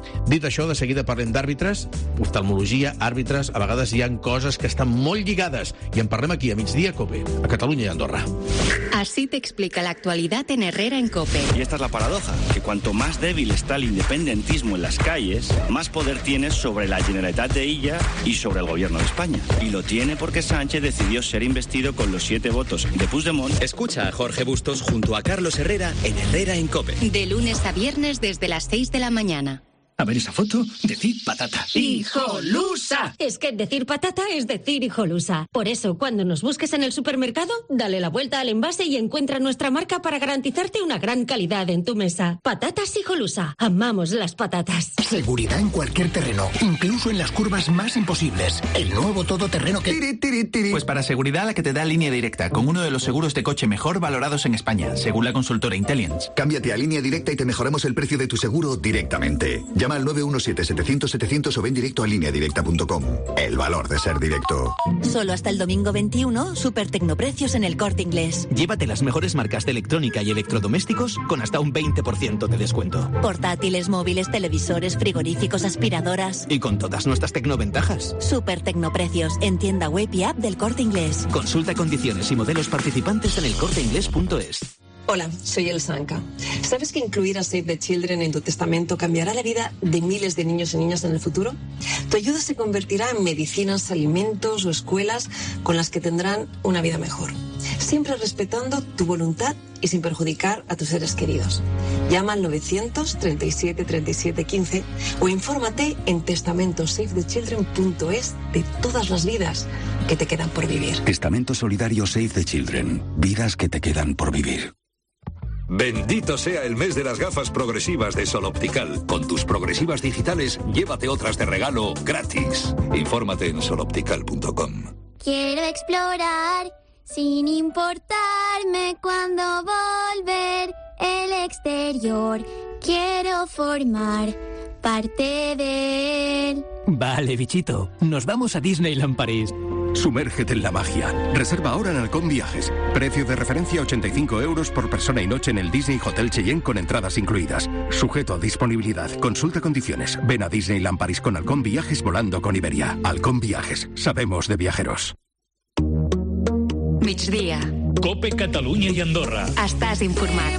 S3: Dit això, de seguida parlem d'àrbitres, oftalmologia, àrbitres, a vegades hi ha coses que estan molt lligades, i en parlem aquí a Migdia Cope, a Catalunya i Andorra.
S13: Así te explica la actualidad en Herrera en COPE.
S4: Y esta es la paradoja, que cuanto más débil está el independentismo en las calles, más poder tienes sobre la Generalitat de Illa y sobre el gobierno de España. Y lo tiene porque Sánchez decidió ser investido con los siete votos de Puigdemont.
S20: Escucha a Jorge Bustos junto a Carlos Herrera en Herrera en COPE.
S13: De lunes a viernes desde las seis de la mañana.
S5: A ver esa foto, decid patata.
S6: ¡Hijolusa! Es que decir patata es decir hijolusa. Por eso, cuando nos busques en el supermercado, dale la vuelta al envase y encuentra nuestra marca para garantizarte una gran calidad en tu mesa. Patatas Hijolusa. Amamos las patatas.
S8: Seguridad en cualquier terreno, incluso en las curvas más imposibles. El nuevo todoterreno que... Tiri, tiri, tiri.
S25: Pues para seguridad la que te da Línea Directa, con uno de los seguros de coche mejor valorados en España, según la consultora Intelliance.
S9: Cámbiate a Línea Directa y te mejoramos el precio de tu seguro directamente. Llama al nueve uno siete, setecientos, setecientos o ven directo a línea directa punto com. El valor de ser directo.
S26: Solo hasta el domingo veintiuno, super tecnoprecios en El Corte Inglés.
S25: Llévate las mejores marcas de electrónica y electrodomésticos con hasta un veinte por ciento de descuento.
S26: Portátiles, móviles, televisores, frigoríficos, aspiradoras.
S25: Y con todas nuestras tecnoventajas.
S26: Super tecnoprecios en tienda web y app del Corte Inglés.
S25: Consulta condiciones y modelos participantes en el corte inglés punto es.
S27: Hola, soy El Sanka. ¿Sabes que incluir a Save the Children en tu testamento cambiará la vida de miles de niños y niñas en el futuro? Tu ayuda se convertirá en medicinas, alimentos o escuelas con las que tendrán una vida mejor. Siempre respetando tu voluntad y sin perjudicar a tus seres queridos. Llama al novecientos, treinta y siete, treinta y siete, quince o infórmate en testamento save the children punto es de todas las vidas que te quedan por vivir.
S28: Testamento solidario Save the Children. Vidas que te quedan por vivir.
S29: Bendito sea el mes de las gafas progresivas de Sol Optical. Con tus progresivas digitales, llévate otras de regalo gratis. Infórmate en sol optical punto com.
S30: Quiero explorar sin importarme cuándo volver el exterior. Quiero formar parte de él.
S5: Vale, bichito. Nos vamos a Disneyland París.
S29: Sumérgete en la magia. Reserva ahora en Halcón Viajes. Precio de referencia ochenta y cinco euros por persona y noche en el Disney Hotel Cheyenne con entradas incluidas. Sujeto a disponibilidad. Consulta condiciones. Ven a Disneyland París con Halcón Viajes volando con Iberia. Halcón Viajes. Sabemos de viajeros.
S13: Migdia.
S14: Cope Catalunya i Andorra.
S13: Estàs informat.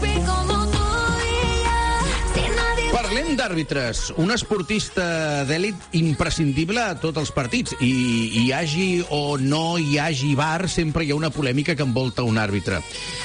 S3: Parlem d'àrbitres. Un esportista d'èlit imprescindible a tots els partits. I hi hagi o no hi hagi V A R, sempre hi ha una polèmica que envolta un àrbitre.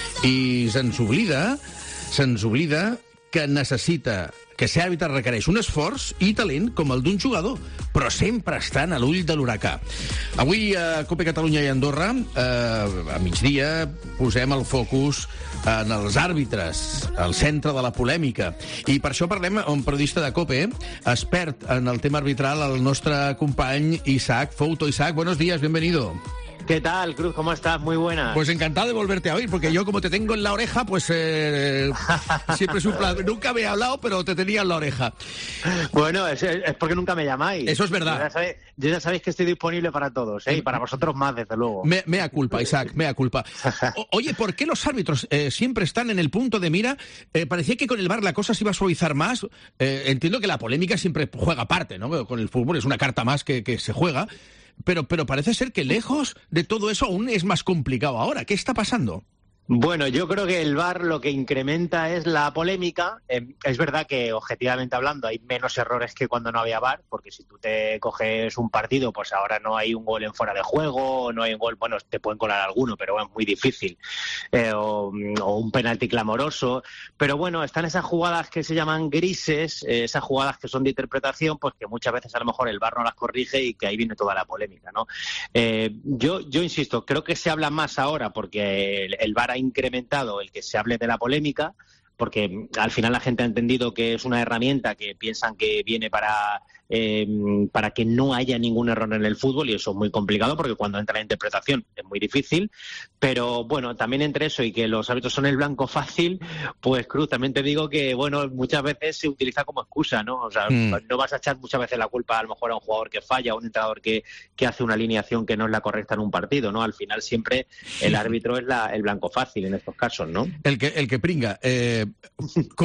S3: I se'ns oblida, se'ns oblida que necessita, que ser àrbitre requereix un esforç i talent com el d'un jugador, però sempre estan a l'ull de l'huracà. Avui a Cope Catalunya i Andorra, eh, a migdia, posem el focus en els àrbitres, al centre de la polèmica. I per això parlem amb un periodista de Cope, expert en el tema arbitral, el nostre company Isaac Fouto. Isaac, buenos días, bienvenido.
S31: ¿Qué tal, Cruz? ¿Cómo estás? Muy buena.
S3: Pues encantado de volverte a oír, porque yo como te tengo en la oreja, pues eh, siempre es un placer. Nunca me he hablado, pero te tenía en la oreja.
S31: Bueno, es, es porque nunca me llamáis.
S3: Eso es verdad.
S31: Yo ya, sabéis, yo ya sabéis que estoy disponible para todos, ¿eh? Y para vosotros más, desde luego.
S3: Me, mea culpa, Isaac, mea culpa. O, oye, ¿por qué los árbitros eh, siempre están en el punto de mira? Eh, parecía que con el V A R la cosa se iba a suavizar más. Eh, entiendo que la polémica siempre juega parte, ¿no? Con el fútbol es una carta más que, que se juega. Pero, pero parece ser que lejos de todo eso aún es más complicado ahora. ¿Qué está pasando?
S31: Bueno, yo creo que el V A R lo que incrementa es la polémica. Eh, es verdad que, objetivamente hablando, hay menos errores que cuando no había V A R, porque si tú te coges un partido, pues ahora no hay un gol en fuera de juego, no hay un gol, bueno, te pueden colar alguno, pero es muy difícil, eh, o, o un penalti clamoroso. Pero bueno, están esas jugadas que se llaman grises, eh, esas jugadas que son de interpretación, pues que muchas veces a lo mejor el V A R no las corrige y que ahí viene toda la polémica, ¿no? Eh, yo, yo insisto, creo que se habla más ahora porque el, el V A R ha incrementado el que se hable de la polémica, porque al final la gente ha entendido que es una herramienta que piensan que viene para eh, para que no haya ningún error en el fútbol, y eso es muy complicado porque cuando entra la interpretación es muy difícil. Pero bueno, también entre eso y que los árbitros son el blanco fácil, pues Cruz, también te digo que bueno, muchas veces se utiliza como excusa, ¿no? O sea, mm. no vas a echar muchas veces la culpa a lo mejor a un jugador que falla, a un entrenador que, que hace una alineación que no es la correcta en un partido, ¿no? Al final siempre el árbitro es la, el blanco fácil en estos casos, ¿no?
S3: El que, el que pringa. Eh, ¿Cómo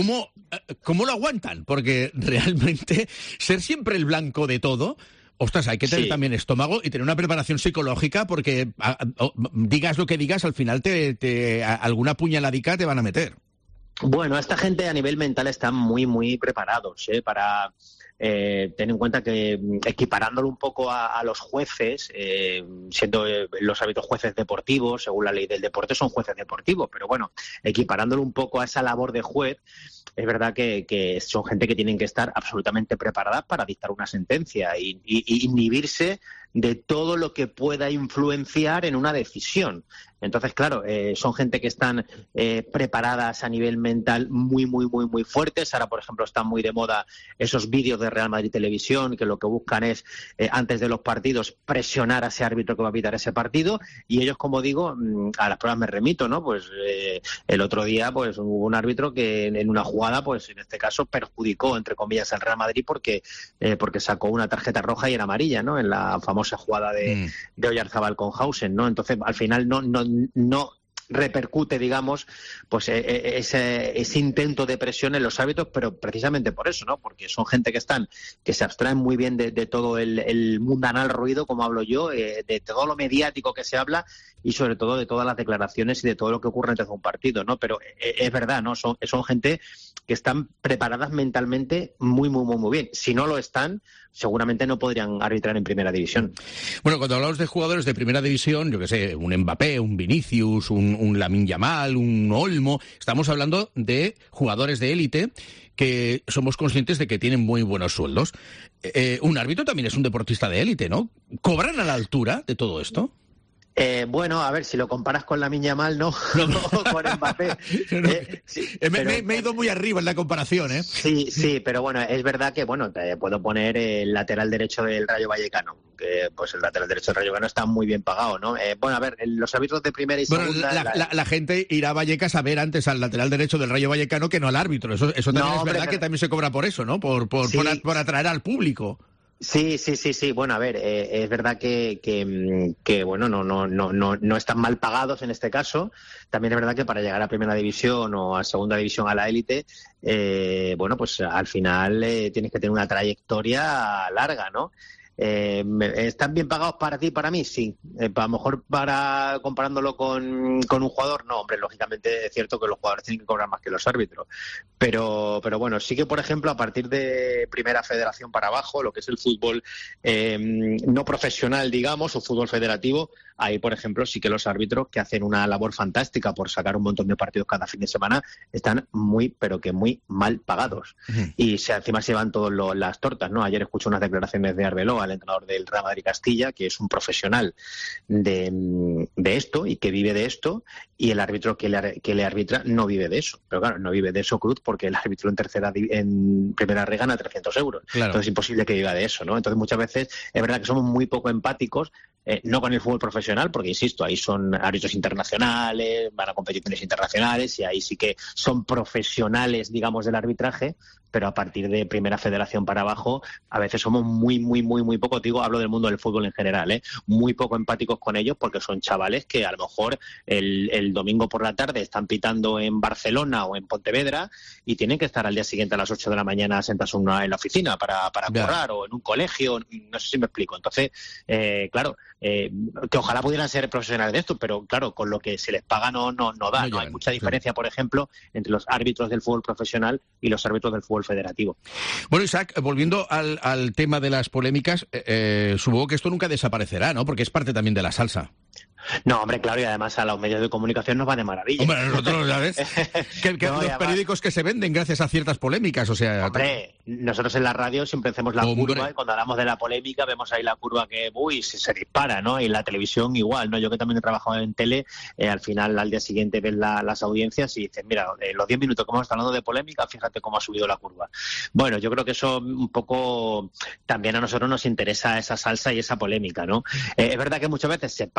S3: ¿cómo lo aguantan? Porque realmente ser siempre el blanco de todo... Ostras, hay que tener sí. también estómago y tener una preparación psicológica porque a, a, a, digas lo que digas, al final te, te a, alguna puñaladica te van a meter.
S31: Bueno, esta gente a nivel mental están muy, muy preparados ¿eh? para... Eh, ten en cuenta que equiparándolo un poco a, a los jueces, eh, siendo eh, los hábitos jueces deportivos, según la ley del deporte, son jueces deportivos, pero bueno, equiparándolo un poco a esa labor de juez, es verdad que, que son gente que tienen que estar absolutamente preparadas para dictar una sentencia y, y, y inhibirse de todo lo que pueda influenciar en una decisión. Entonces, claro, eh, son gente que están eh, preparadas a nivel mental muy, muy, muy, muy fuertes. Ahora, por ejemplo, están muy de moda esos vídeos de Real Madrid Televisión que lo que buscan es, eh, antes de los partidos, presionar a ese árbitro que va a evitar ese partido. Y ellos, como digo, a las pruebas me remito, ¿no? Pues eh, el otro día pues hubo un árbitro que en una jugada, pues en este caso, perjudicó, entre comillas, al Real Madrid porque, eh, porque sacó una tarjeta roja y era amarilla, ¿no? En la famosa jugada de, mm. de Oyarzabal con Hausen, ¿no? Entonces, al final no... no no repercute, digamos, pues ese, ese intento de presión en los hábitos, pero precisamente por eso, ¿no? Porque son gente que están, que se abstraen muy bien de, de todo el, el mundanal ruido, como hablo yo, eh, de todo lo mediático que se habla y sobre todo de todas las declaraciones y de todo lo que ocurre antes de un partido, ¿no? Pero eh, es verdad, ¿no? Son, son gente que están preparadas mentalmente muy, muy, muy, muy bien. Si no lo están, seguramente no podrían arbitrar en primera división.
S3: Bueno, cuando hablamos de jugadores de primera división, yo que sé, un Mbappé, un Vinicius, un, un Lamine Yamal, un Olmo, estamos hablando de jugadores de élite que somos conscientes de que tienen muy buenos sueldos. Eh, un árbitro también es un deportista de élite, ¿no? ¿Cobran a la altura de todo esto?
S31: Eh, bueno, a ver, si lo comparas con Lamine Yamal, no, no con Mbappé.
S3: No, eh, sí, me, pero, me, me he ido muy arriba en la comparación, ¿eh?
S31: Sí, sí, pero bueno, es verdad que, bueno, te puedo poner el lateral derecho del Rayo Vallecano, que pues el lateral derecho del Rayo Vallecano está muy bien pagado, ¿no? Eh, bueno, a ver, los árbitros de primera y
S3: bueno,
S31: segunda...
S3: La, la, la, la gente irá a Vallecas a ver antes al lateral derecho del Rayo Vallecano que no al árbitro. Eso, eso también no, es hombre, verdad pero... que también se cobra por eso, ¿no? Por, por, sí. por, por atraer al público.
S31: Sí, sí, sí, sí. Bueno, a ver, eh, es verdad que, que, que bueno, no, no, no, no, no están mal pagados en este caso. También es verdad que para llegar a primera división o a segunda división a la élite, eh, bueno, pues al final eh, tienes que tener una trayectoria larga, ¿no? Eh, ¿Están bien pagados para ti y para mí? Sí. Eh, a lo mejor para comparándolo con, con un jugador, no, hombre, lógicamente es cierto que los jugadores tienen que cobrar más que los árbitros. Pero, pero bueno, sí que, por ejemplo, a partir de primera federación para abajo, lo que es el fútbol eh, no profesional, digamos, o fútbol federativo, ahí, por ejemplo, sí que los árbitros, que hacen una labor fantástica por sacar un montón de partidos cada fin de semana, están muy, pero que muy mal pagados. Uh-huh. Y se, encima se llevan todas las tortas, ¿no? Ayer escuché unas declaraciones de Arbeloa, el entrenador del Real Madrid Castilla, que es un profesional de, de esto y que vive de esto, y el árbitro que le, que le arbitra no vive de eso. Pero claro, no vive de eso, Cruz, porque el árbitro en tercera en primera red gana trescientos euros. Claro. Entonces es imposible que viva de eso, ¿no? Entonces muchas veces es verdad que somos muy poco empáticos, eh, no con el fútbol profesional, porque insisto, ahí son árbitros internacionales, van a competiciones internacionales y ahí sí que son profesionales, digamos, del arbitraje, pero a partir de primera federación para abajo, a veces somos muy, muy, muy, muy poco, digo, hablo del mundo del fútbol en general, ¿eh? muy poco empáticos con ellos, porque son chavales que a lo mejor el, el domingo por la tarde están pitando en Barcelona o en Pontevedra y tienen que estar al día siguiente a las ocho de la mañana sentados en la oficina para, para currar, o en un colegio, no sé si me explico. Entonces, eh, claro, eh, que ojalá pudieran ser profesionales de esto, pero claro, con lo que se les paga no, no, no da, no, ¿no? Hay mucha diferencia, por ejemplo, entre los árbitros del fútbol profesional y los árbitros del fútbol federativo.
S3: Bueno, Isaac, volviendo al, al tema de las polémicas, eh, supongo que esto nunca desaparecerá, ¿no? Porque es parte también de la salsa.
S31: No, hombre, claro, y además a los medios de comunicación nos va de maravilla.
S3: Hombre, a nosotros, ¿sabes? que, que no, los además, periódicos que se venden gracias a ciertas polémicas, o sea...
S31: Hombre, nosotros en la radio siempre hacemos la hombre. curva, y cuando hablamos de la polémica vemos ahí la curva que, uy, se, se dispara, ¿no? Y en la televisión igual, ¿no? Yo que también he trabajado en tele, eh, al final, al día siguiente ves la, las audiencias y dices, mira, eh, los diez minutos que hemos estado hablando de polémica, fíjate cómo ha subido la curva. Bueno, yo creo que eso un poco también a nosotros nos interesa esa salsa y esa polémica, ¿no? Eh, es verdad que muchas veces se pasa un poco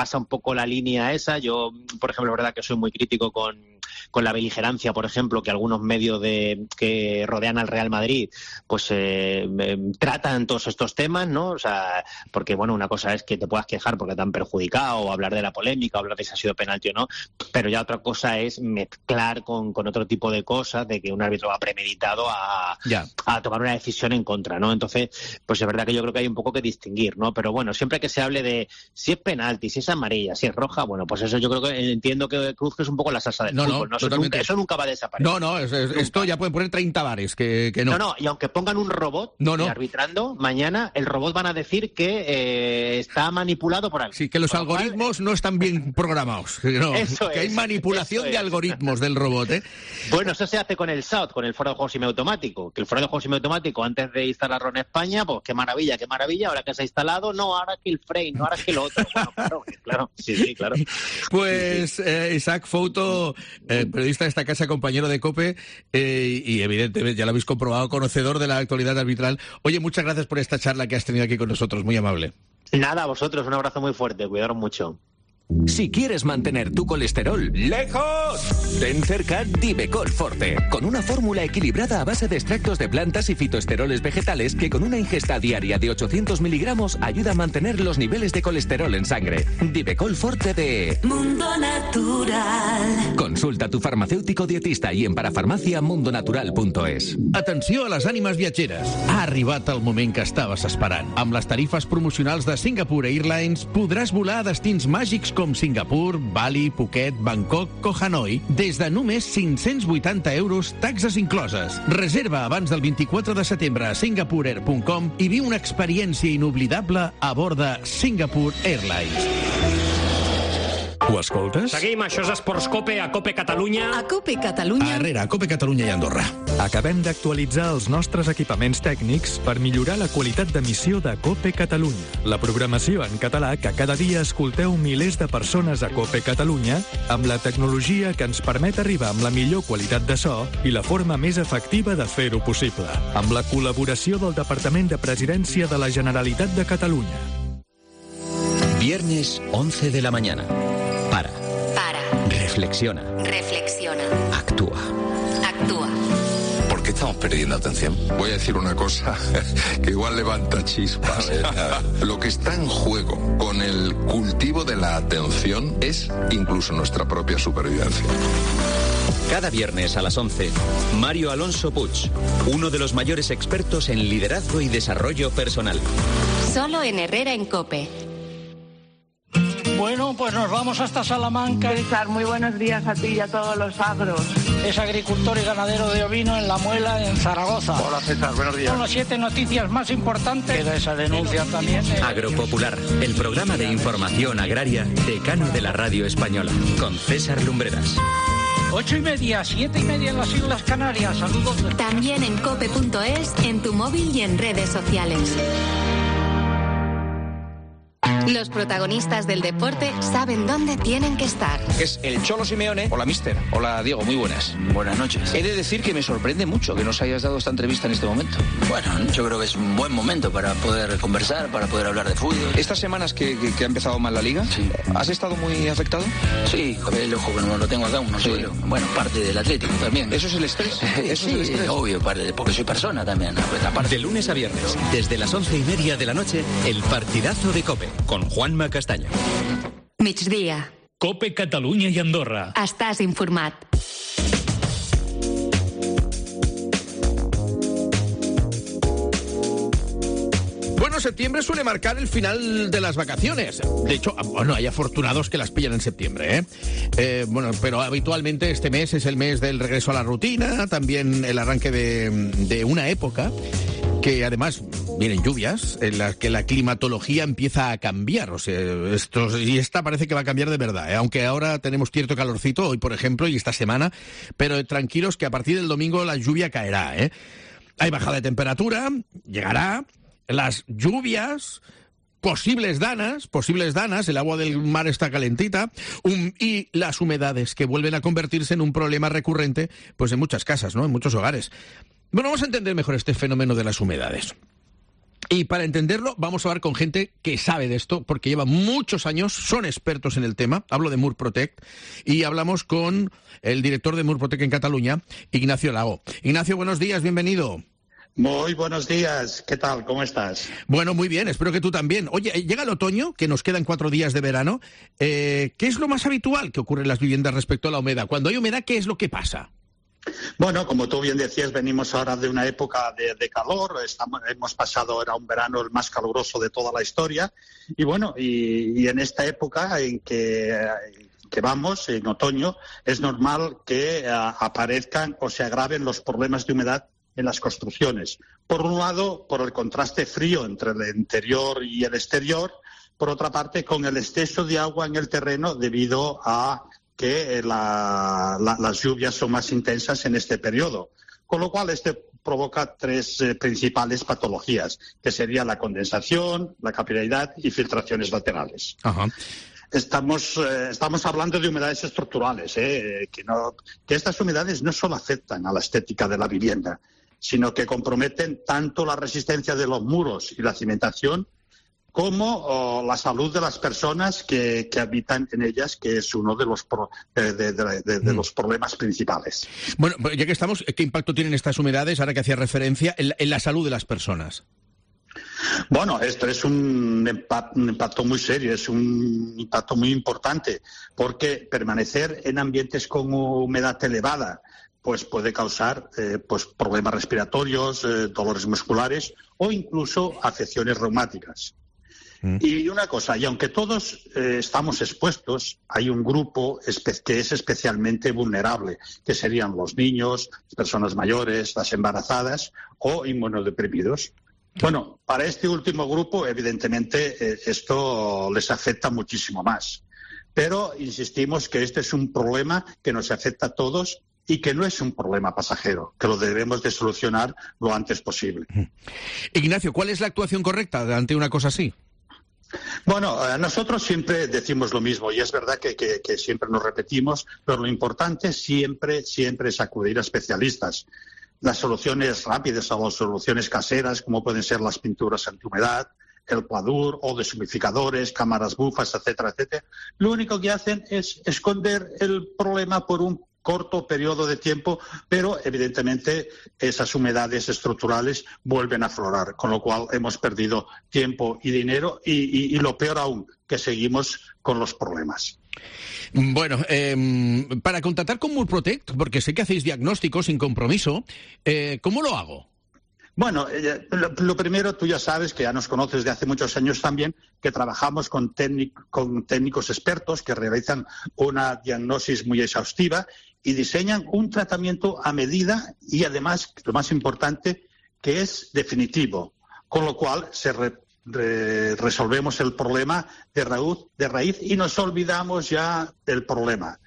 S31: poco la línea esa. Yo, por ejemplo, es verdad que soy muy crítico con, con la beligerancia, por ejemplo, que algunos medios de que rodean al Real Madrid pues eh, eh, tratan todos estos temas, ¿no? O sea, porque, bueno, una cosa es que te puedas quejar porque te han perjudicado, o hablar de la polémica, o hablar de si ha sido penalti o no, pero ya otra cosa es mezclar con, con otro tipo de cosas, de que un árbitro va premeditado a, a tomar una decisión en contra, ¿no? Entonces, pues es verdad que yo creo que hay un poco que distinguir, ¿no? Pero bueno, siempre que se hable de si es penalti, si es amarilla, si es roja, bueno, pues eso yo creo que entiendo que Cruz que es un poco la salsa del
S3: no,
S31: fútbol,
S3: no,
S31: ¿no? Eso nunca, eso nunca va a desaparecer.
S3: No, no, es, es, esto ya pueden poner treinta bares, que, que no.
S31: No, no, y aunque pongan un robot
S3: no, no.
S31: arbitrando, mañana el robot van a decir que eh, está manipulado por alguien.
S3: Sí, que los
S31: por
S3: algoritmos cual... no están bien programados. Que, no,
S31: eso
S3: que
S31: es,
S3: hay manipulación de
S31: es.
S3: algoritmos del robot, ¿eh?
S31: Bueno, eso se hace con el S A U T, con el foro de juego semiautomático. Que el foro de juego semiautomático, antes de instalarlo en España, pues qué maravilla, qué maravilla, ahora que se ha instalado, no, ahora que el frame, no, ahora que lo otro. Bueno, claro, claro, sí, sí, claro.
S3: Pues eh, Isaac Fouto, eh, periodista de esta casa, compañero de COPE, eh, y evidentemente, ya lo habéis comprobado, conocedor de la actualidad arbitral. Oye, muchas gracias por esta charla que has tenido aquí con nosotros, muy amable.
S31: Nada, a vosotros, un abrazo muy fuerte, cuidaros mucho.
S20: Si quieres mantener tu colesterol lejos, ten cerca Divecol Forte, con una fórmula equilibrada a base de extractos de plantas y fitoesteroles vegetales que con una ingesta diaria de ochocientos miligramos ayuda a mantener los niveles de colesterol en sangre. Divecol Forte de
S7: Mundo Natural.
S20: Consulta a tu farmacéutico dietista i en parafarmàcia mundonatural punt es.
S3: Atenció a les ànimes viatgeres. Ha arribat el moment que estaves esperant. Amb les tarifes promocionals de Singapore Airlines podràs volar a destins màgics com Singapur, Bali, Phuket, Bangkok o Hanoi des de només cinc-cents vuitanta euros, taxes incloses. Reserva abans del vint-i-quatre de setembre a singapore air punt com i viu una experiència inoblidable a bord de Singapore Airlines.
S5: Ho escoltes?
S10: Seguim, això és Esports Cope, a Cope Catalunya.
S13: A Cope Catalunya.
S3: A Herrera, a Cope Catalunya i Andorra.
S11: Acabem d'actualitzar els nostres equipaments tècnics per millorar la qualitat d'emissió de Cope Catalunya, la programació en català que cada dia escolteu milers de persones a Cope Catalunya, amb la tecnologia que ens permet arribar amb la millor qualitat de so i la forma més efectiva de fer-ho possible, amb la col·laboració del Departament de Presidència de la Generalitat de Catalunya.
S20: Viernes, once de la mañana. Para.
S13: Para.
S20: Reflexiona.
S13: Reflexiona.
S20: Actúa.
S13: Actúa.
S12: ¿Por qué estamos perdiendo atención? Voy a decir una cosa que igual levanta chispas. Lo que está en juego con el cultivo de la atención es incluso nuestra propia supervivencia.
S20: Cada viernes a las once, Mario Alonso Puig, uno de los mayores expertos en liderazgo y desarrollo personal.
S13: Solo en Herrera en Cope.
S15: Bueno, pues nos vamos hasta Salamanca.
S16: César, muy buenos días a ti y a todos los agros.
S15: Es agricultor y ganadero de ovino en La Muela, en Zaragoza.
S12: Hola César, buenos días.
S15: Son las siete noticias más importantes. Queda esa denuncia también. Eh.
S20: Agropopular, el programa de información agraria decano de la radio española, con César Lumbreras.
S15: Ocho y media, siete y media en las Islas Canarias. Saludos.
S13: También en cope punto es, en tu móvil y en redes sociales. Los protagonistas del deporte saben dónde tienen que estar.
S17: Es el Cholo Simeone. Hola, mister. Hola, Diego. Muy buenas.
S18: Buenas noches.
S17: He de decir que me sorprende mucho que nos hayas dado esta entrevista en este momento.
S18: Bueno, yo creo que es un buen momento para poder conversar, para poder hablar de fútbol.
S17: Estas semanas que, que, que ha empezado mal la Liga,
S18: sí.
S17: ¿Has estado muy afectado?
S18: Sí, el ojo que no lo tengo acá, uno sí. Solo. Bueno, parte del Atlético también.
S17: ¿Eso es el estrés? ¿Eso
S18: sí,
S17: es el estrés?
S18: Obvio, parte, porque soy persona también. Aparte.
S20: De lunes a viernes, desde las once y media de la noche, el partidazo de COPE, con Juanma Castaño.
S13: Migdia.
S14: COPE Catalunya i Andorra.
S13: Estàs informat.
S3: Bueno, septiembre suele marcar el final de las vacaciones. De hecho, bueno, hay afortunados que las pillan en septiembre, ¿eh? Eh, bueno, pero habitualmente este mes es el mes del regreso a la rutina, también el arranque de, de una época que además vienen lluvias, en las que la climatología empieza a cambiar. O sea, esto, y esta parece que va a cambiar de verdad, ¿eh? Aunque ahora tenemos cierto calorcito, hoy por ejemplo, y esta semana, pero tranquilos que a partir del domingo la lluvia caerá, ¿eh? Hay bajada de temperatura, llegará, las lluvias, posibles danas, posibles danas, el agua del mar está calentita, um, y las humedades que vuelven a convertirse en un problema recurrente, pues en muchas casas, ¿no? En muchos hogares. Bueno, vamos a entender mejor este fenómeno de las humedades. Y para entenderlo, vamos a hablar con gente que sabe de esto, porque lleva muchos años, son expertos en el tema. Hablo de Murprotec, y hablamos con el director de Murprotec en Cataluña, Ignacio Lago. Ignacio, buenos días, bienvenido.
S1: Muy buenos días, ¿qué tal? ¿Cómo estás?
S3: Bueno, muy bien, espero que tú también. Oye, llega el otoño, que nos quedan cuatro días de verano. Eh, ¿Qué es lo más habitual que ocurre en las viviendas respecto a la humedad? Cuando hay humedad, ¿qué es lo que pasa?
S1: Bueno, como tú bien decías, venimos ahora de una época de, de calor, estamos, hemos pasado ahora un verano el más caluroso de toda la historia, y bueno, y, y en esta época en que, que vamos, en otoño, es normal que uh, aparezcan o se agraven los problemas de humedad en las construcciones. Por un lado, por el contraste frío entre el interior y el exterior, por otra parte, con el exceso de agua en el terreno debido a que la, la, las lluvias son más intensas en este periodo, con lo cual este provoca tres eh, principales patologías, que serían la condensación, la capilaridad y filtraciones laterales.
S3: Ajá.
S1: Estamos, eh, estamos hablando de humedades estructurales, eh, que, no, que estas humedades no solo afectan a la estética de la vivienda, sino que comprometen tanto la resistencia de los muros y la cimentación como oh, la salud de las personas que, que habitan en ellas, que es uno de los, pro, de, de, de, de, de los problemas principales.
S3: Bueno, ya que estamos, ¿qué impacto tienen estas humedades, ahora que hacía referencia, en la, en la salud de las personas?
S1: Bueno, esto es un impacto, un impacto muy serio, es un impacto muy importante, porque permanecer en ambientes con humedad elevada pues puede causar eh, pues problemas respiratorios, eh, dolores musculares o incluso afecciones reumáticas. Mm. Y una cosa, y aunque todos eh, estamos expuestos, hay un grupo espe- que es especialmente vulnerable, que serían los niños, las personas mayores, las embarazadas o inmunodeprimidos. Bueno, para este último grupo, evidentemente, eh, esto les afecta muchísimo más. Pero insistimos que este es un problema que nos afecta a todos y que no es un problema pasajero, que lo debemos de solucionar lo antes posible.
S3: Ignacio, ¿cuál es la actuación correcta ante una cosa así?
S1: Bueno, eh, nosotros siempre decimos lo mismo y es verdad que, que, que siempre nos repetimos, pero lo importante siempre, siempre es acudir a especialistas. Las soluciones rápidas o las soluciones caseras, como pueden ser las pinturas antihumedad, el pladur o deshumidificadores, cámaras bufas, etcétera, etcétera, lo único que hacen es esconder el problema por un corto periodo de tiempo, pero evidentemente esas humedades estructurales vuelven a aflorar, con lo cual hemos perdido tiempo y dinero y, y, y lo peor aún, que seguimos con los problemas.
S3: Bueno, eh, para contactar con Murprotec, porque sé que hacéis diagnósticos sin compromiso, eh, ¿cómo lo hago?
S1: Bueno, eh, lo, lo primero, tú ya sabes, que ya nos conoces de hace muchos años también, que trabajamos con, técnic, con técnicos expertos que realizan una diagnosis muy exhaustiva y diseñan un tratamiento a medida y además, lo más importante, que es definitivo, con lo cual se re, re, resolvemos el problema de raíz, de raíz y nos olvidamos ya del problema.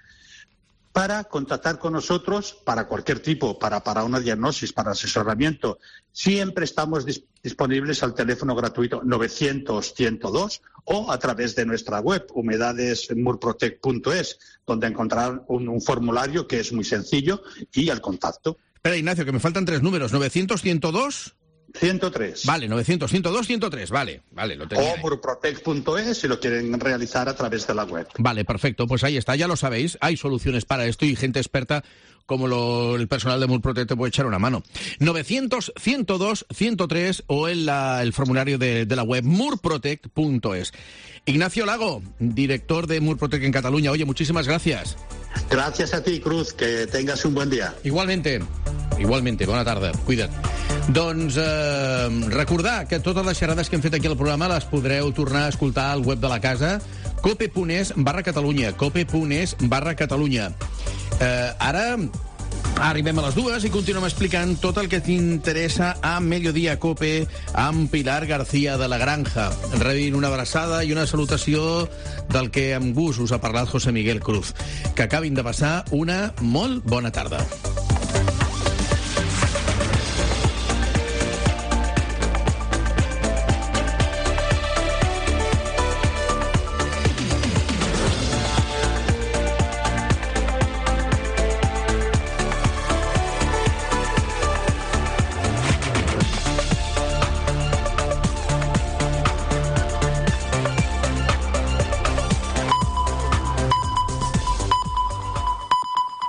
S1: Para contactar con nosotros, para cualquier tipo, para, para una diagnosis, para asesoramiento, siempre estamos dis- disponibles al teléfono gratuito novecientos, ciento dos o a través de nuestra web, humedades murprotec punto es, donde encontrarán un, un formulario que es muy sencillo y al contacto.
S3: Espera, Ignacio, que me faltan tres números. ¿novecientos, ciento dos?
S1: ciento tres.
S3: Vale, novecientos, ciento dos, ciento tres. Vale, vale, lo tengo.
S1: O murprotec punto es si lo quieren realizar a través de la web.
S3: Vale, perfecto. Pues ahí está, ya lo sabéis. Hay soluciones para esto y gente experta como lo, el personal de Murprotec te puede echar una mano. novecientos, ciento dos, ciento tres o en la, el formulario de, de la web murprotec punto es. Ignacio Lago, director de Murprotec en Cataluña. Oye, muchísimas gracias.
S1: Gracias a ti, Cruz. Que tengas un buen día.
S3: Igualmente. Igualmente, bona tarda, cuida't. Doncs eh, recordar que totes les xerrades que hem fet aquí al programa les podreu tornar a escoltar al web de la casa, cope punt es barra Catalunya, cope punt es barra Catalunya. Eh, ara arribem a les dues i continuem explicant tot el que t'interessa a Mediodía Cope amb Pilar García de la Granja. Rebin una abraçada i una salutació del que amb gust us ha parlat José Miguel Cruz. Que acabin de passar una molt bona tarda.